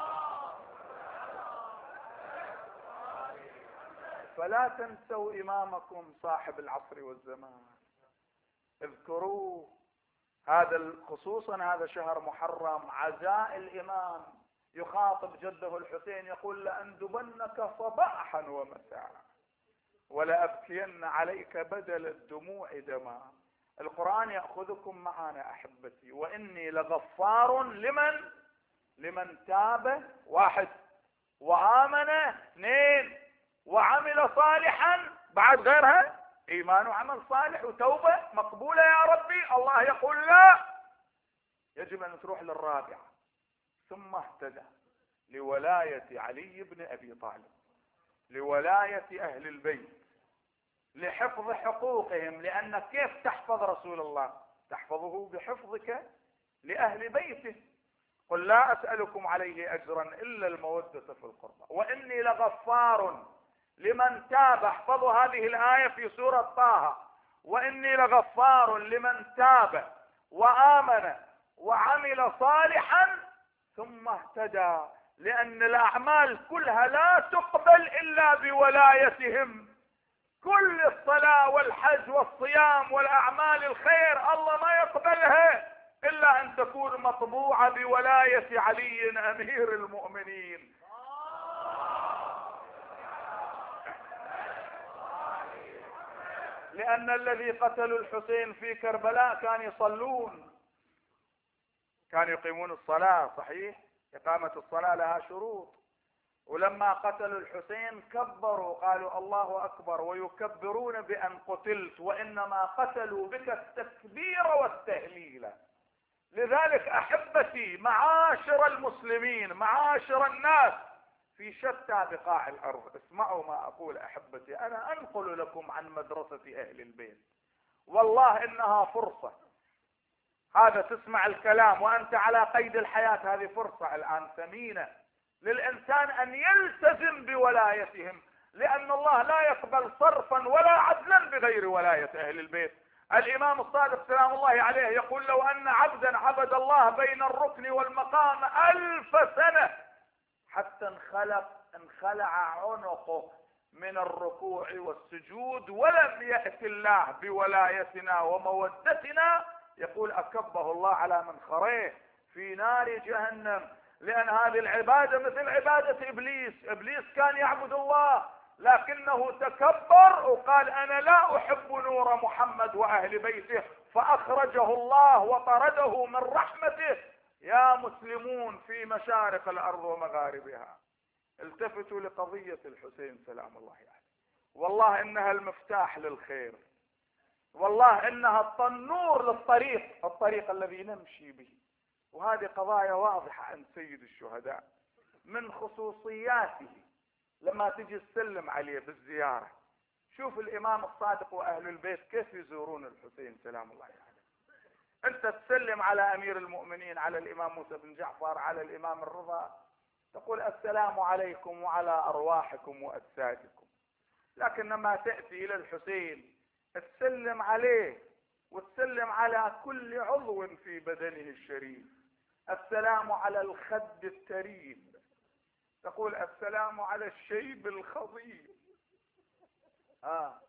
فلا تنسوا امامكم صاحب العصر والزمان، اذكروه. هذا خصوصا هذا شهر محرم، عزاء الامام، يخاطب جده الحسين يقول: لأندبنك صباحا ومساء ولأبكين عليك بدل الدموع دماء. القرآن يأخذكم معنا احبتي. واني لغفار لمن لمن تاب، واحد، وآمن، اثنين، وعمل صالحا، بعد غيرها ايمان وعمل صالح وتوبة مقبولة يا ربي. الله يقول لا، يجب ان تروح للرابعة. ثم اهتدى لولاية علي بن ابي طالب، لولاية اهل البيت، لحفظ حقوقهم. لانك كيف تحفظ رسول الله؟ تحفظه بحفظك لأهل بيته. قل لا أسألكم عليه أجرا إلا المودة في القربى وإني لغفار لمن تاب. احفظوا هذه الآية في سورة طه: وإني لغفار لمن تاب وآمن وعمل صالحا ثم اهتدى، لأن الأعمال كلها لا تقبل إلا بولايتهم. كل الصلاة والحج والصيام والأعمال الخير الله ما يقبلها إلا أن تكون مطبوعة بولاية علي أمير المؤمنين. لأن الذي قتلوا الحسين في كربلاء كانوا يصلون، كانوا يقيمون الصلاة، صحيح إقامة الصلاة لها شروط، ولما قتلوا الحسين كبروا قالوا الله أكبر، ويكبرون بأن قتلت، وإنما قتلوا بك التكبير والتهليل. لذلك أحبتي معاشر المسلمين، معاشر الناس في شتى بقاع الأرض، اسمعوا ما أقول أحبتي. أنا أنقل لكم عن مدرسة أهل البيت، والله إنها فرصة. هذا تسمع الكلام وأنت على قيد الحياة، هذه فرصة الآن ثمينة للإنسان أن يلتزم بولايتهم، لأن الله لا يقبل صرفا ولا عدلا بغير ولاية أهل البيت. الإمام الصادق سلام الله عليه يقول: لو أن عبدا عبد الله بين الركن والمقام ألف سنة حتى انخلق انخلع عنقه من الركوع والسجود ولم يأت الله بولايتنا ومودتنا، يقول أكبه الله على منخريه في نار جهنم. لأن هذه العبادة مثل عبادة إبليس. إبليس كان يعبد الله لكنه تكبر وقال أنا لا أحب نور محمد وأهل بيته، فأخرجه الله وطرده من رحمته. يا مسلمون في مشارق الأرض ومغاربها، التفتوا لقضية الحسين سلام الله عليه. والله إنها المفتاح للخير، والله إنها التنور للطريق، الطريق الذي نمشي به. وهذه قضايا واضحة عن سيد الشهداء. من خصوصياته لما تجي تسلم عليه بالزيارة، شوف الإمام الصادق وأهل البيت كيف يزورون الحسين سلام الله عليه. أنت تسلم على أمير المؤمنين، على الإمام موسى بن جعفر، على الإمام الرضا، تقول السلام عليكم وعلى أرواحكم وأجسادكم. لكن لما تأتي إلى الحسين تسلم عليه وتسلم على كل عضو في بدنه الشريف. السلام على الخد التريب، تقول السلام على الشيب الخضيب، آه.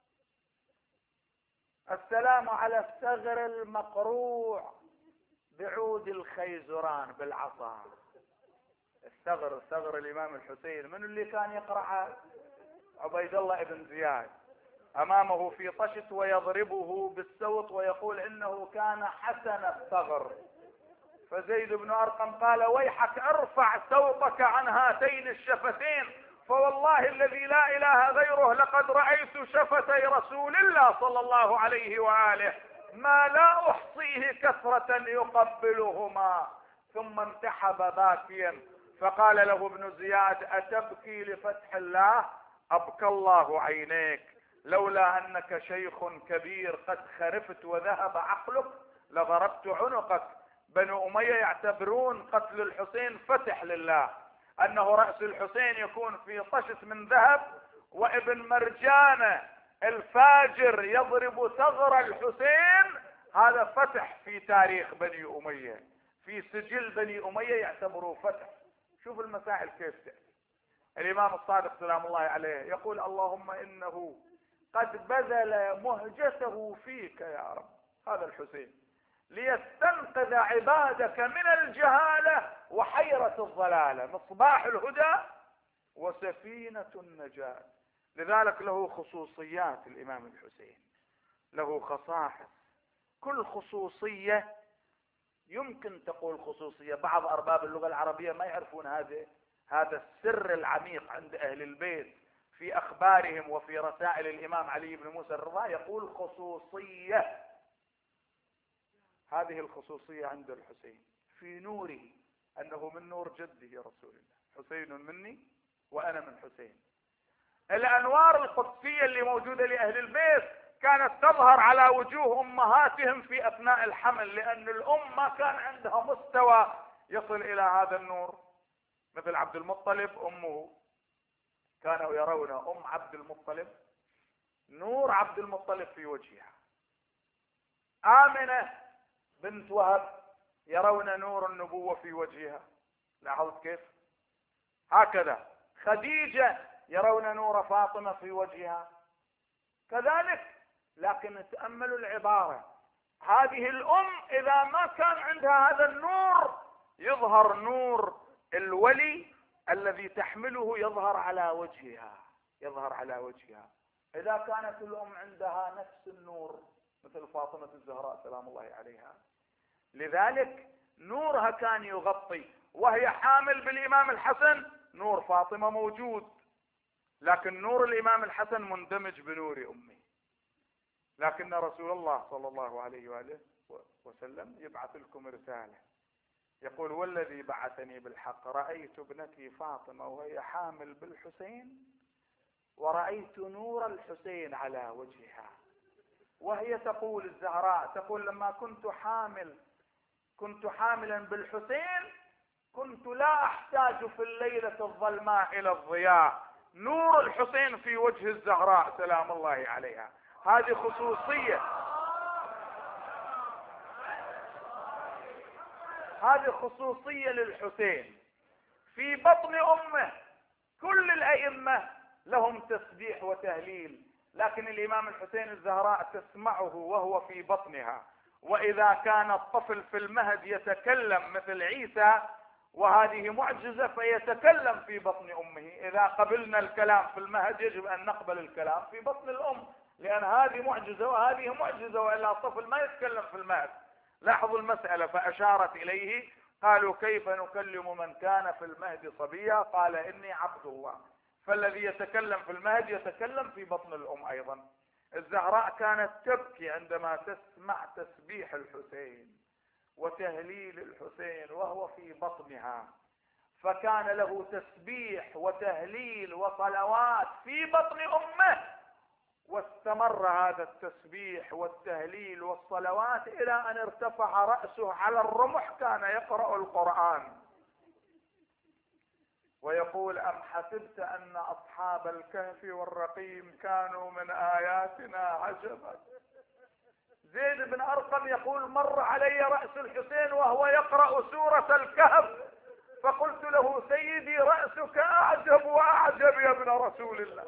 السلام على الثغر المقروع بعود الخيزران بالعصا. الثغر الثغر الإمام الحسين من اللي كان يقرأ؟ عبيد الله بن زياد، أمامه في طشت ويضربه بالسوط ويقول إنه كان حسن الثغر. فزيد بن أرقم قال ويحك ارفع سوطك عن هاتين الشفتين، فوالله الذي لا إله غيره لقد رأيت شفتي رسول الله صلى الله عليه وآله ما لا أحصيه كثرة يقبلهما. ثم انتحب باكيا فقال له ابن زياد أتبكي لفتح الله؟ أبكى الله عينيك، لولا أنك شيخ كبير قد خرفت وذهب عقلك لضربت عنقك. بنو أمية يعتبرون قتل الحسين فتح لله، أنه رأس الحسين يكون في طشت من ذهب، وابن مرجانة الفاجر يضرب ثغر الحسين، هذا فتح في تاريخ بني أمية، في سجل بني أمية يعتبروه فتح. شوف المسائل كيف تأتي. الإمام الصادق سلام الله عليه يقول اللهم إنه قد بذل مهجته فيك يا رب، هذا الحسين، ليستنقذ عبادك من الجهالة وحيرة الضلالة، مصباح الهدى وسفينة النجاة. لذلك له خصوصيات الإمام الحسين، له خصائص. كل خصوصية يمكن تقول خصوصية، بعض أرباب اللغة العربية ما يعرفون هذا هذا السر العميق عند أهل البيت في أخبارهم وفي رسائل الإمام علي بن موسى الرضا، يقول خصوصية. هذه الخصوصية عند الحسين في نوره، أنه من نور جده رسول الله، حسين مني وأنا من حسين. الأنوار القدسية اللي موجودة لأهل البيت كانت تظهر على وجوه أمهاتهم في أثناء الحمل، لأن الأم ما كان عندها مستوى يصل إلى هذا النور. مثل عبد المطلب أمه كانوا يرون أم عبد المطلب نور عبد المطلب في وجهها. آمنة بنت وهب يرون نور النبوة في وجهها. لاحظت كيف؟ هكذا خديجة يرون نور فاطمة في وجهها كذلك. لكن تأملوا العبارة، هذه الأم إذا ما كان عندها هذا النور يظهر نور الولي الذي تحمله يظهر على وجهها، يظهر على وجهها. إذا كانت الأم عندها نفس النور مثل فاطمة الزهراء سلام الله عليها، لذلك نورها كان يغطي. وهي حامل بالإمام الحسن نور فاطمة موجود، لكن نور الإمام الحسن مندمج بنور أمه. لكن رسول الله صلى الله عليه وآله وسلم يبعث لكم رسالة يقول: والذي بعثني بالحق رأيت ابنتي فاطمة وهي حامل بالحسين، ورأيت نور الحسين على وجهها. وهي تقول الزهراء تقول: لما كنت حامل كنت حاملا بالحسين كنت لا أحتاج في الليلة الظلماء إلى الضياء، نور الحسين في وجه الزهراء سلام الله عليها. هذه خصوصية، هذه خصوصية للحسين في بطن أمه. كل الأئمة لهم تسبيح وتهليل، لكن الإمام الحسين الزهراء تسمعه وهو في بطنها. وإذا كان الطفل في المهد يتكلم مثل عيسى وهذه معجزة فيتكلم في بطن أمه. إذا قبلنا الكلام في المهد يجب أن نقبل الكلام في بطن الأم، لأن هذه معجزة وهذه معجزة، وإلا الطفل ما يتكلم في المهد. لاحظوا المسألة، فأشارت إليه. قالوا: كيف نكلم من كان في المهد صبيا؟ قال: إني عبد الله. فالذي يتكلم في المهد يتكلم في بطن الأم أيضا. الزهراء كانت تبكي عندما تسمع تسبيح الحسين وتهليل الحسين وهو في بطنها، فكان له تسبيح وتهليل وصلوات في بطن أمه، واستمر هذا التسبيح والتهليل والصلوات إلى أن ارتفع رأسه على الرمح. كان يقرأ القرآن ويقول: أم حسبت أن أصحاب الكهف والرقيم كانوا من آياتنا عجبا. زيد بن أرقم يقول: مر علي رأس الحسين وهو يقرأ سورة الكهف، فقلت له: سيدي رأسك أعجب وأعجب يا ابن رسول الله.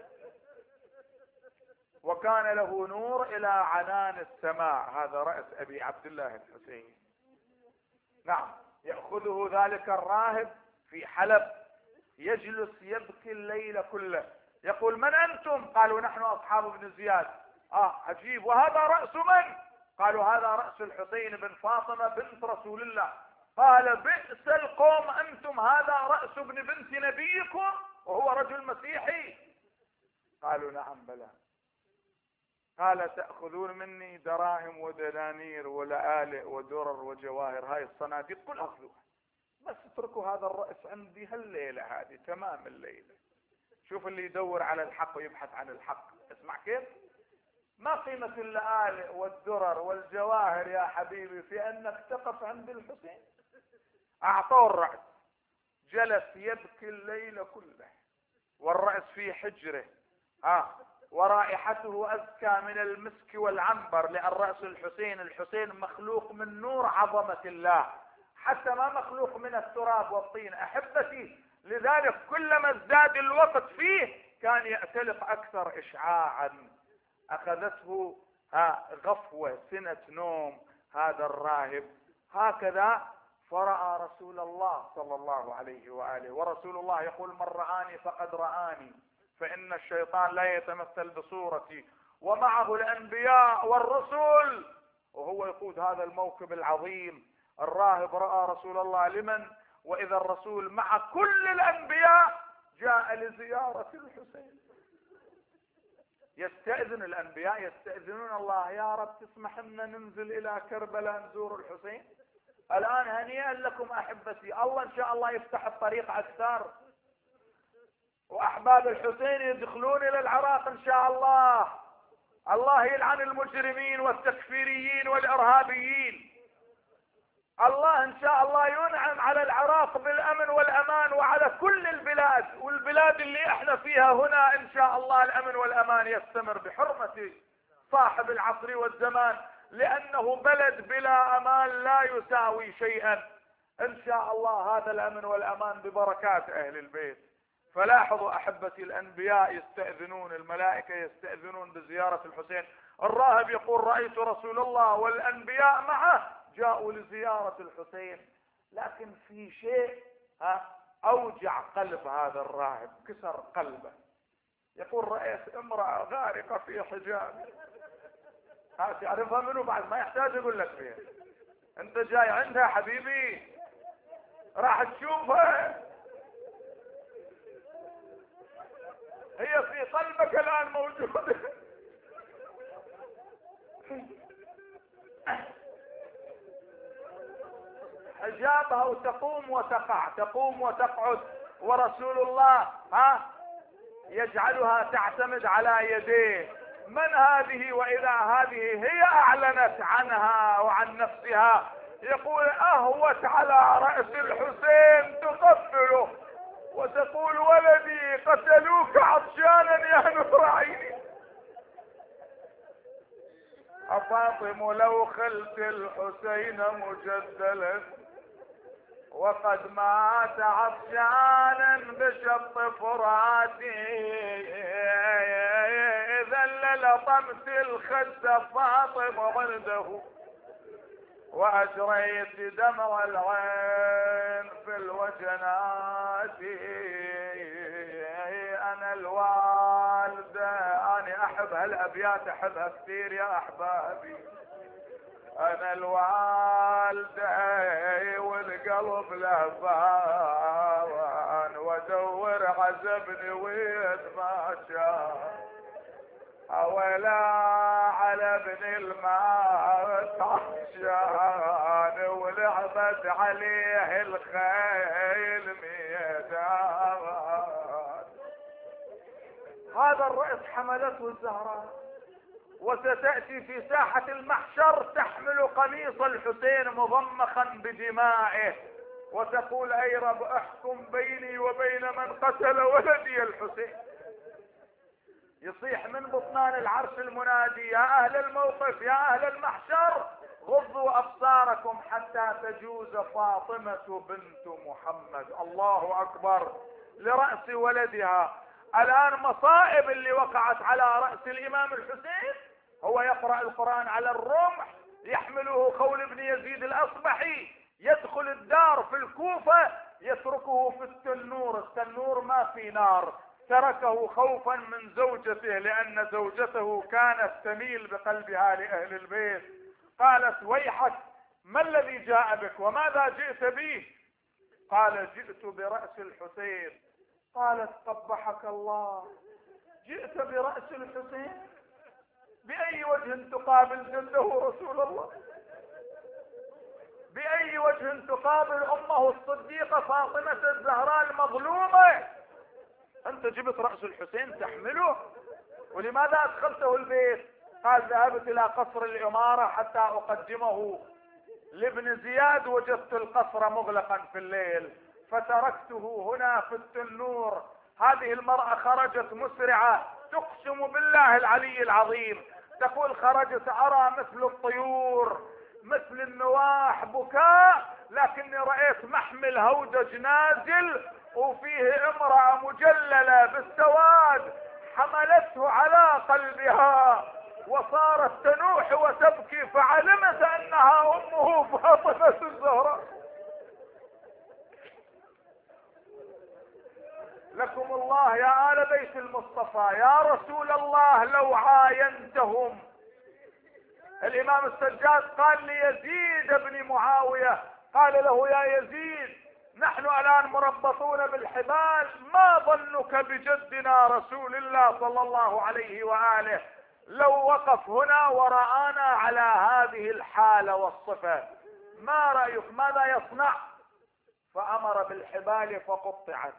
وكان له نور إلى عنان السماء. هذا رأس أبي عبد الله الحسين. نعم، يأخذه ذلك الراهب في حلب، يجلس يبكي الليل كله، يقول: من أنتم؟ قالوا: نحن أصحاب ابن زياد. آه عجيب، وهذا رأس من؟ قالوا: هذا رأس الحسين بن فاطمة بنت رسول الله. قال: بئس القوم أنتم، هذا رأس ابن بنت نبيكم وهو رجل مسيحي. قالوا: نعم بلى. قال: تأخذون مني دراهم ودنانير ولآلئ ودرر وجواهر، هاي الصناديق كلها أخذوها، بس اتركوا هذا الرأس عندي هالليلة هذه، تمام الليلة. شوف اللي يدور على الحق ويبحث عن الحق، اسمع كيف. ما قيمة اللآلئ والدرر والجواهر يا حبيبي في أنك تقف عند الحسين؟ أعطوه الرأس، جلس يبكي الليل كله والرأس في حجره، ها، ورائحته أزكى من المسك والعنبر، لأن رأس الحسين الحسين مخلوق من نور عظمة الله، حتى ما مخلوق من التراب والطين أحبتي. لذلك كلما ازداد الوقت فيه كان يأتلق أكثر إشعاعا. أخذته ها غفوة سنة نوم هذا الراهب هكذا، فرأى رسول الله صلى الله عليه وآله، ورسول الله يقول: من رآني فقد رآني، فإن الشيطان لا يتمثل بصورتي، ومعه الأنبياء والرسل، وهو يقود هذا الموكب العظيم. الراهب رأى رسول الله لمن؟ وإذا الرسول مع كل الأنبياء جاء لزيارة الحسين. يستأذن الأنبياء، يستأذنون الله: يا رب تسمح لنا ننزل إلى كربلاء نزور الحسين. الآن هنيئا لكم أحبتي، الله إن شاء الله يفتح الطريق عسار، وأحباب الحسين يدخلون إلى العراق إن شاء الله. الله يلعن المجرمين والتكفيريين والإرهابيين. الله إن شاء الله ينعم على العراق بالأمن والأمان، وعلى كل البلاد، والبلاد اللي احنا فيها هنا إن شاء الله الأمن والأمان يستمر بحرمة صاحب العصر والزمان، لأنه بلد بلا أمان لا يساوي شيئا. ان شاء الله هذا الامن والامان ببركات اهل البيت. فلاحظوا احبتي، الانبياء يستأذنون، الملائكة يستأذنون بزيارة الحسين. الراهب يقول رأيت رسول الله والانبياء معه جاءوا لزيارة الحسين. لكن في شيء ها اوجع قلب هذا الراهب، كسر قلبه. يقول رأيت امرأة غارقة في حجاب. ها تعرفها منه بعد، ما يحتاج اقول لك فيها. انت جاي عندها حبيبي، راح تشوفها، هي في قلبك الان موجودة. حجابها وتقوم وتقع، تقوم وتقعد، ورسول الله ها يجعلها تعتمد على يديه. من هذه؟ واذا هذه هي اعلنت عنها وعن نفسها. يقول اهوت على رأس الحسين تقبله وتقول ولدي قتلوك عطشانا يا نور عيني. أفاطم لو خلت الحسين مجدلا وقد مات عطشانا بشط فراتي، إذا للطمت الخد فاطم عنده وأجريت دمع العين في الوجنات. أنا الوالدة، أنا أحب هالأبيات، أحبها كثير يا أحبابي. أنا الوالدة والقلب لهفان وأدور عزبني وين ما شاف، ولا على ابن الماء عطشان ولعبت عليه الخيل ميدان. هذا الرأس حملته الزهراء، وستأتي في ساحة المحشر تحمل قميص الحسين مضمخا بدمائه وتقول اي رب احكم بيني وبين من قتل ولدي الحسين. يصيح من بطنان العرش المنادي يا اهل الموقف، يا اهل المحشر، غضوا ابصاركم حتى تجوز فاطمة بنت محمد. الله اكبر لرأس ولدها. الان مصائب اللي وقعت على رأس الامام الحسين. هو يقرأ القرآن على الرمح، يحمله خول بن يزيد الاصبحي، يدخل الدار في الكوفة يتركه في التنور. التنور ما في نار، تركه خوفا من زوجته، لان زوجته كانت تميل بقلبها لاهل البيت. قالت ويحك، ما الذي جاء بك وماذا جئت به؟ قال جئت برأس الحسين. قالت قبحك الله، جئت برأس الحسين؟ بأي وجه تقابل جده رسول الله؟ بأي وجه تقابل أمه الصديقة فاطمة الزهراء المظلومة؟ أنت جبت رأس الحسين تحمله؟ ولماذا أدخلته البيت؟ قال ذهبت إلى قصر الإمارة حتى أقدمه لابن زياد، وجدت القصر مغلقا في الليل فتركته هنا في التنور. هذه المرأة خرجت مسرعة تقسم بالله العلي العظيم، تقول خرجت أرى مثل الطيور مثل النواح بكاء، لكني رأيت محمل هودج نازل وفيه امرأة مجللة بالسواد حملته على قلبها وصارت تنوح وتبكي، فعلمت انها امه فاطمة الزهراء. لكم الله يا آل بيت المصطفى، يا رسول الله لو عاينتهم. الامام السجاد قال ليزيد بن معاوية، قال له يا يزيد نحن الان مربطون بالحبال، ما ظنك بجدنا رسول الله صلى الله عليه وآله لو وقف هنا ورآنا على هذه الحالة والصفة، ما رأيك ماذا يصنع؟ فأمر بالحبال فقطعت.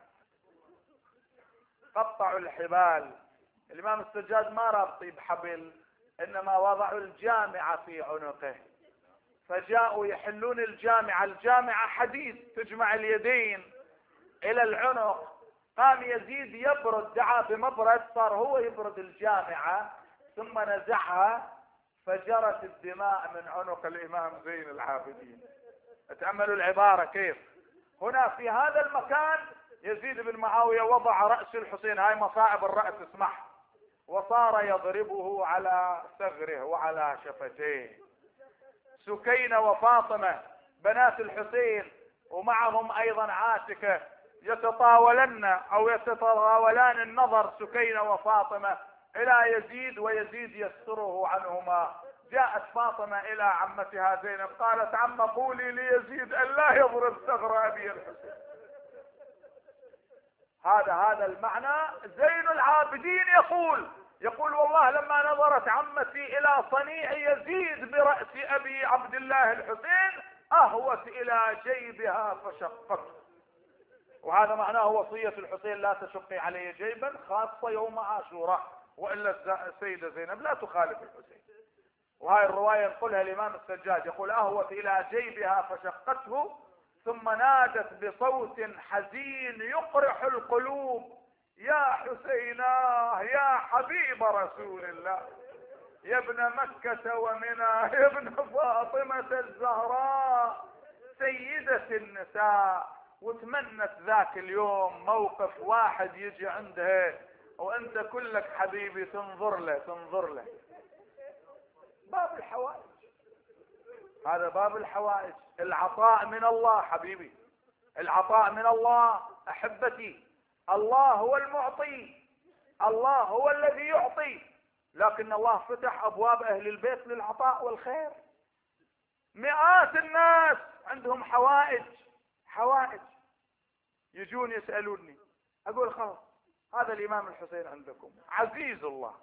قطعوا الحبال. الامام السجاد ما رابطي بحبل، انما وضعوا الجامعة في عنقه، فجاءوا يحلون الجامعة. الجامعة حديد تجمع اليدين الى العنق. قام يزيد يبرد، دعا بمبرد، صار هو يبرد الجامعة ثم نزعها فجرت الدماء من عنق الامام زين العابدين. تأملوا العبارة كيف. هنا في هذا المكان يزيد بن معاوية وضع رأس الحسين، هاي مصائب الرأس اسمح، وصار يضربه على ثغره وعلى شفتيه. سكينة وفاطمة بنات الحسين ومعهم ايضا عاتكة يتطاولن او يتطاولان النظر، سكينة وفاطمة الى يزيد، ويزيد يستره عنهما. جاءت فاطمة الى عمتها زينب قالت عم قولي ليزيد ان لا يضرب ثغر ابي الحسين. هذا هذا المعنى. زين العابدين يقول يقول والله لما نظرت عمتي الى صنيع يزيد برأس ابي عبد الله الحسين اهوت الى جيبها فشقته. وهذا معناه وصية الحسين لا تشقي علي جيبا، خاصة يوم عاشوراء، والا السيدة زينب لا تخالف الحسين. وهاي الرواية ينقلها الامام السجاد يقول اهوت الى جيبها فشقته، ثم نادت بصوت حزين يقرح القلوب يا حسيناه يا حبيب رسول الله، يا ابن مكة ومنى، يا ابن فاطمة الزهراء سيدة النساء. وتمنت ذاك اليوم موقف واحد يجي عندها وانت كلك حبيبي تنظر له تنظر له. باب الحوائج، هذا باب الحوائج. العطاء من الله حبيبي، العطاء من الله احبتي. الله هو المعطي، الله هو الذي يعطي، لكن الله فتح ابواب اهل البيت للعطاء والخير. مئات الناس عندهم حوائج حوائج يجون يسألوني، اقول خلاص هذا الامام الحسين عندكم عزيز الله،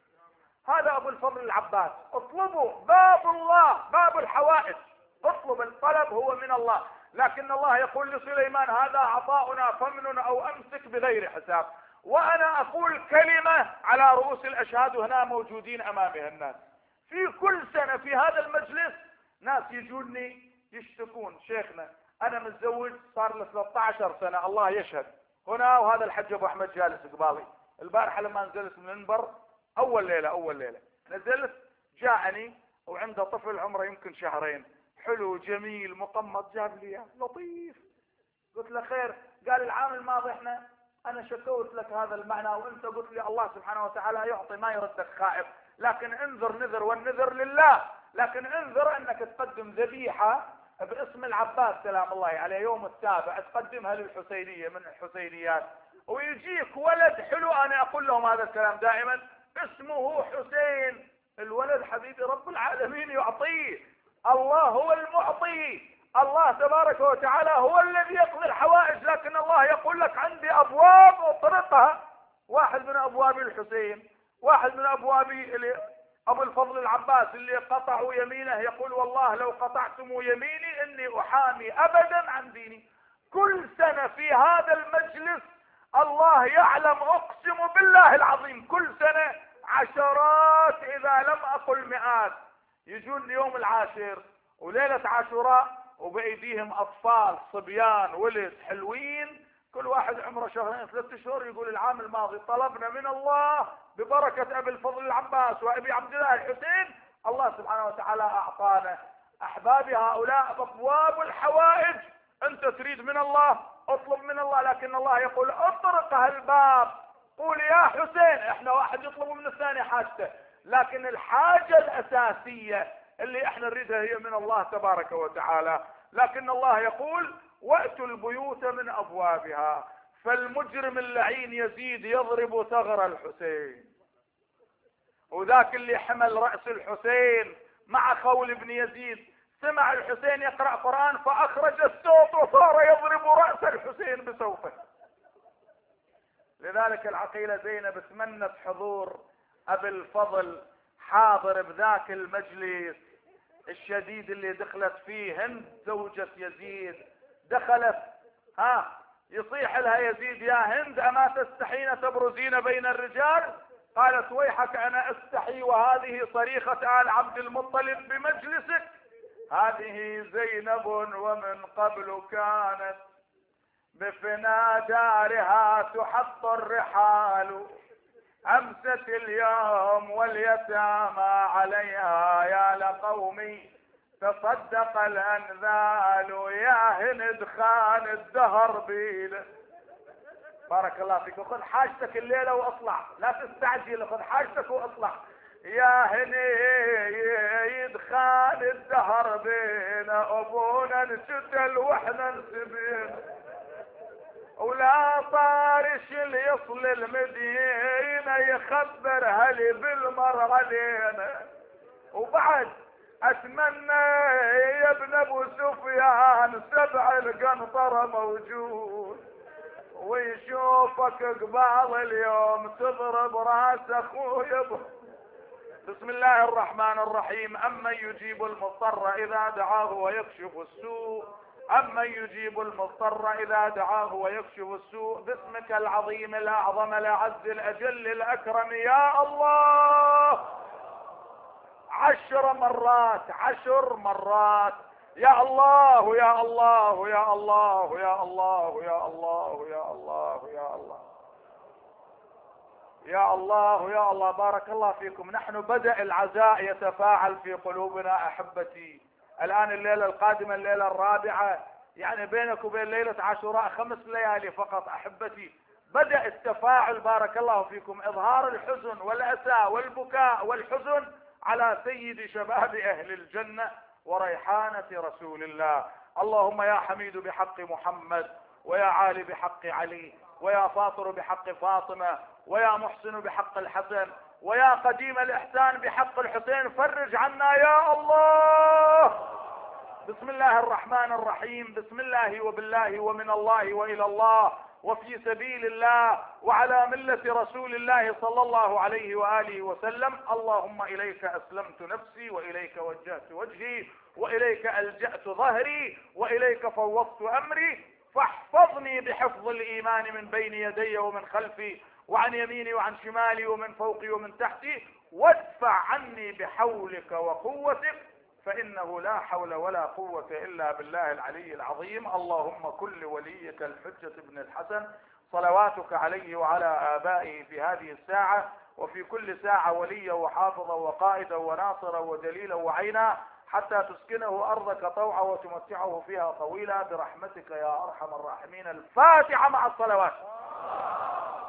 هذا ابو الفضل العباس، اطلبوا باب الله باب الحوائج، اطلب. الطلب هو من الله، لكن الله يقول لسليمان هذا عطاؤنا فمن او امسك بغير حساب. وانا اقول كلمة على رؤوس الاشهاد وهنا موجودين امامها الناس. في كل سنة في هذا المجلس ناس يجوني يشتكون شيخنا انا متزوج صار لي ثلاثة عشر سنة الله يشهد هنا، وهذا الحج ابو احمد جالس قبالي. البارحة لما نزلت من المنبر اول ليلة اول ليلة نزلت جاءني وعنده طفل عمره يمكن شهرين حلو جميل مقمط جاب لي اياه لطيف. قلت له خير؟ قال العام الماضي احنا انا شكوت لك هذا المعنى وانت قلت لي الله سبحانه وتعالى يعطي ما يردك خائف، لكن انذر نذر والنذر لله، لكن انذر انك تقدم ذبيحة باسم العباس سلام الله عليه يوم السابع تقدمها للحسينية من الحسينيات، ويجيك ولد حلو. انا اقول لهم هذا الكلام دائما، اسمه حسين، الولد حبيبي رب العالمين يعطيه، الله هو المعطي، الله تبارك وتعالى هو الذي يقضي الحوائج، لكن الله يقول لك عندي ابواب اطرقها. واحد من ابواب الحسين، واحد من ابواب ابو الفضل العباس اللي قطعوا يمينه يقول والله لو قطعتم يميني اني احامي ابدا عن ديني. كل سنة في هذا المجلس الله يعلم اقسم بالله العظيم كل سنة عشرات اذا لم اقل مئات يجون يوم العاشر وليلة عاشوراء وبايديهم اطفال صبيان ولد حلوين، كل واحد عمره شهرين ثلاثة شهور يقول العام الماضي طلبنا من الله ببركة ابي الفضل العباس وابي عبد الله الحسين الله سبحانه وتعالى اعطانا. احبابي هؤلاء ابواب الحوائج، انت تريد من الله اطلب من الله، لكن الله يقول اطرق هالباب قول يا حسين. احنا واحد يطلب من الثاني حاجته، لكن الحاجة الاساسية اللي احنا نريدها هي من الله تبارك وتعالى. لكن الله يقول واتوا البيوت من ابوابها، فالمجرم اللعين يزيد يضرب ثغر الحسين، وذاك اللي حمل رأس الحسين مع خول بن يزيد سمع الحسين يقرأ قرآن فاخرج الصوت وصار يضرب رأس الحسين بسوفه. لذلك العقيلة زينب تمنت حضور ابي الفضل حاضر بذاك المجلس الشديد اللي دخلت فيه هند زوجة يزيد، دخلت ها يصيح لها يزيد يا هند اما تستحين تبرزين بين الرجال؟ قالت ويحك انا استحي وهذه صريخة آل عبد المطلب بمجلسك. هذه زينب ومن قبل كانت بفنا دارها تحط الرحال، امست اليوم واليتامى عليها يا لقومي تصدق الأنذال ويا هند خان الدهر بيده. بارك الله فيك. خذ حاجتك الليلة واطلع، لا تستعجل، خذ حاجتك واطلع. يا هنيد خان الدهر بينا، ابونا انشتل واحنا نسبين، ولا طارش اللي يصل المدينة يخبر هلي بالمر علينا. وبعد اتمنى يا ابن ابو سفيان سبع القنطرة موجود، ويشوفك قبال اليوم تضرب راس اخويا. بسم الله الرحمن الرحيم. أمن يجيب المضطر إذا دعاه ويكشف السوء، أمن يجيب المضطر إذا دعاه ويكشف السوء، باسمك العظيم الأعظم الأعز الأجل الأكرم يا الله. عشر مرات، عشر مرات. يا الله يا الله يا الله يا الله يا الله يا الله يا الله يا الله يا الله. بارك الله فيكم. نحن بدأ العزاء يتفاعل في قلوبنا أحبتي. الآن الليلة القادمة الليلة الرابعة، يعني بينك وبين ليلة عاشوراء خمس ليالي فقط أحبتي. بدأ التفاعل بارك الله فيكم، إظهار الحزن والأسى والبكاء والحزن على سيد شباب أهل الجنة وريحانة رسول الله. اللهم يا حميد بحق محمد، ويا عالي بحق علي، ويا فاطر بحق فاطمة، ويا محسن بحق الحسن، ويا قديم الإحسان بحق الحسين، فرج عنا يا الله. بسم الله الرحمن الرحيم. بسم الله وبالله ومن الله وإلى الله وفي سبيل الله وعلى ملة رسول الله صلى الله عليه وآله وسلم. اللهم إليك أسلمت نفسي، وإليك وجهت وجهي، وإليك ألجأت ظهري، وإليك فوضت أمري، فاحفظني بحفظ الإيمان من بين يدي ومن خلفي وعن يميني وعن شمالي ومن فوقي ومن تحتي، وادفع عني بحولك وقوتك، فإنه لا حول ولا قوة إلا بالله العلي العظيم. اللهم كن لوليك الحجة بن الحسن صلواتك عليه وعلى آبائه في هذه الساعة وفي كل ساعة وليا وحافظا وقائدا وناصرا ودليلا وعينا، حتى تسكنه أرضك طوعا وتمتعه فيها طويلا برحمتك يا أرحم الراحمين. الفاتحة مع الصلوات.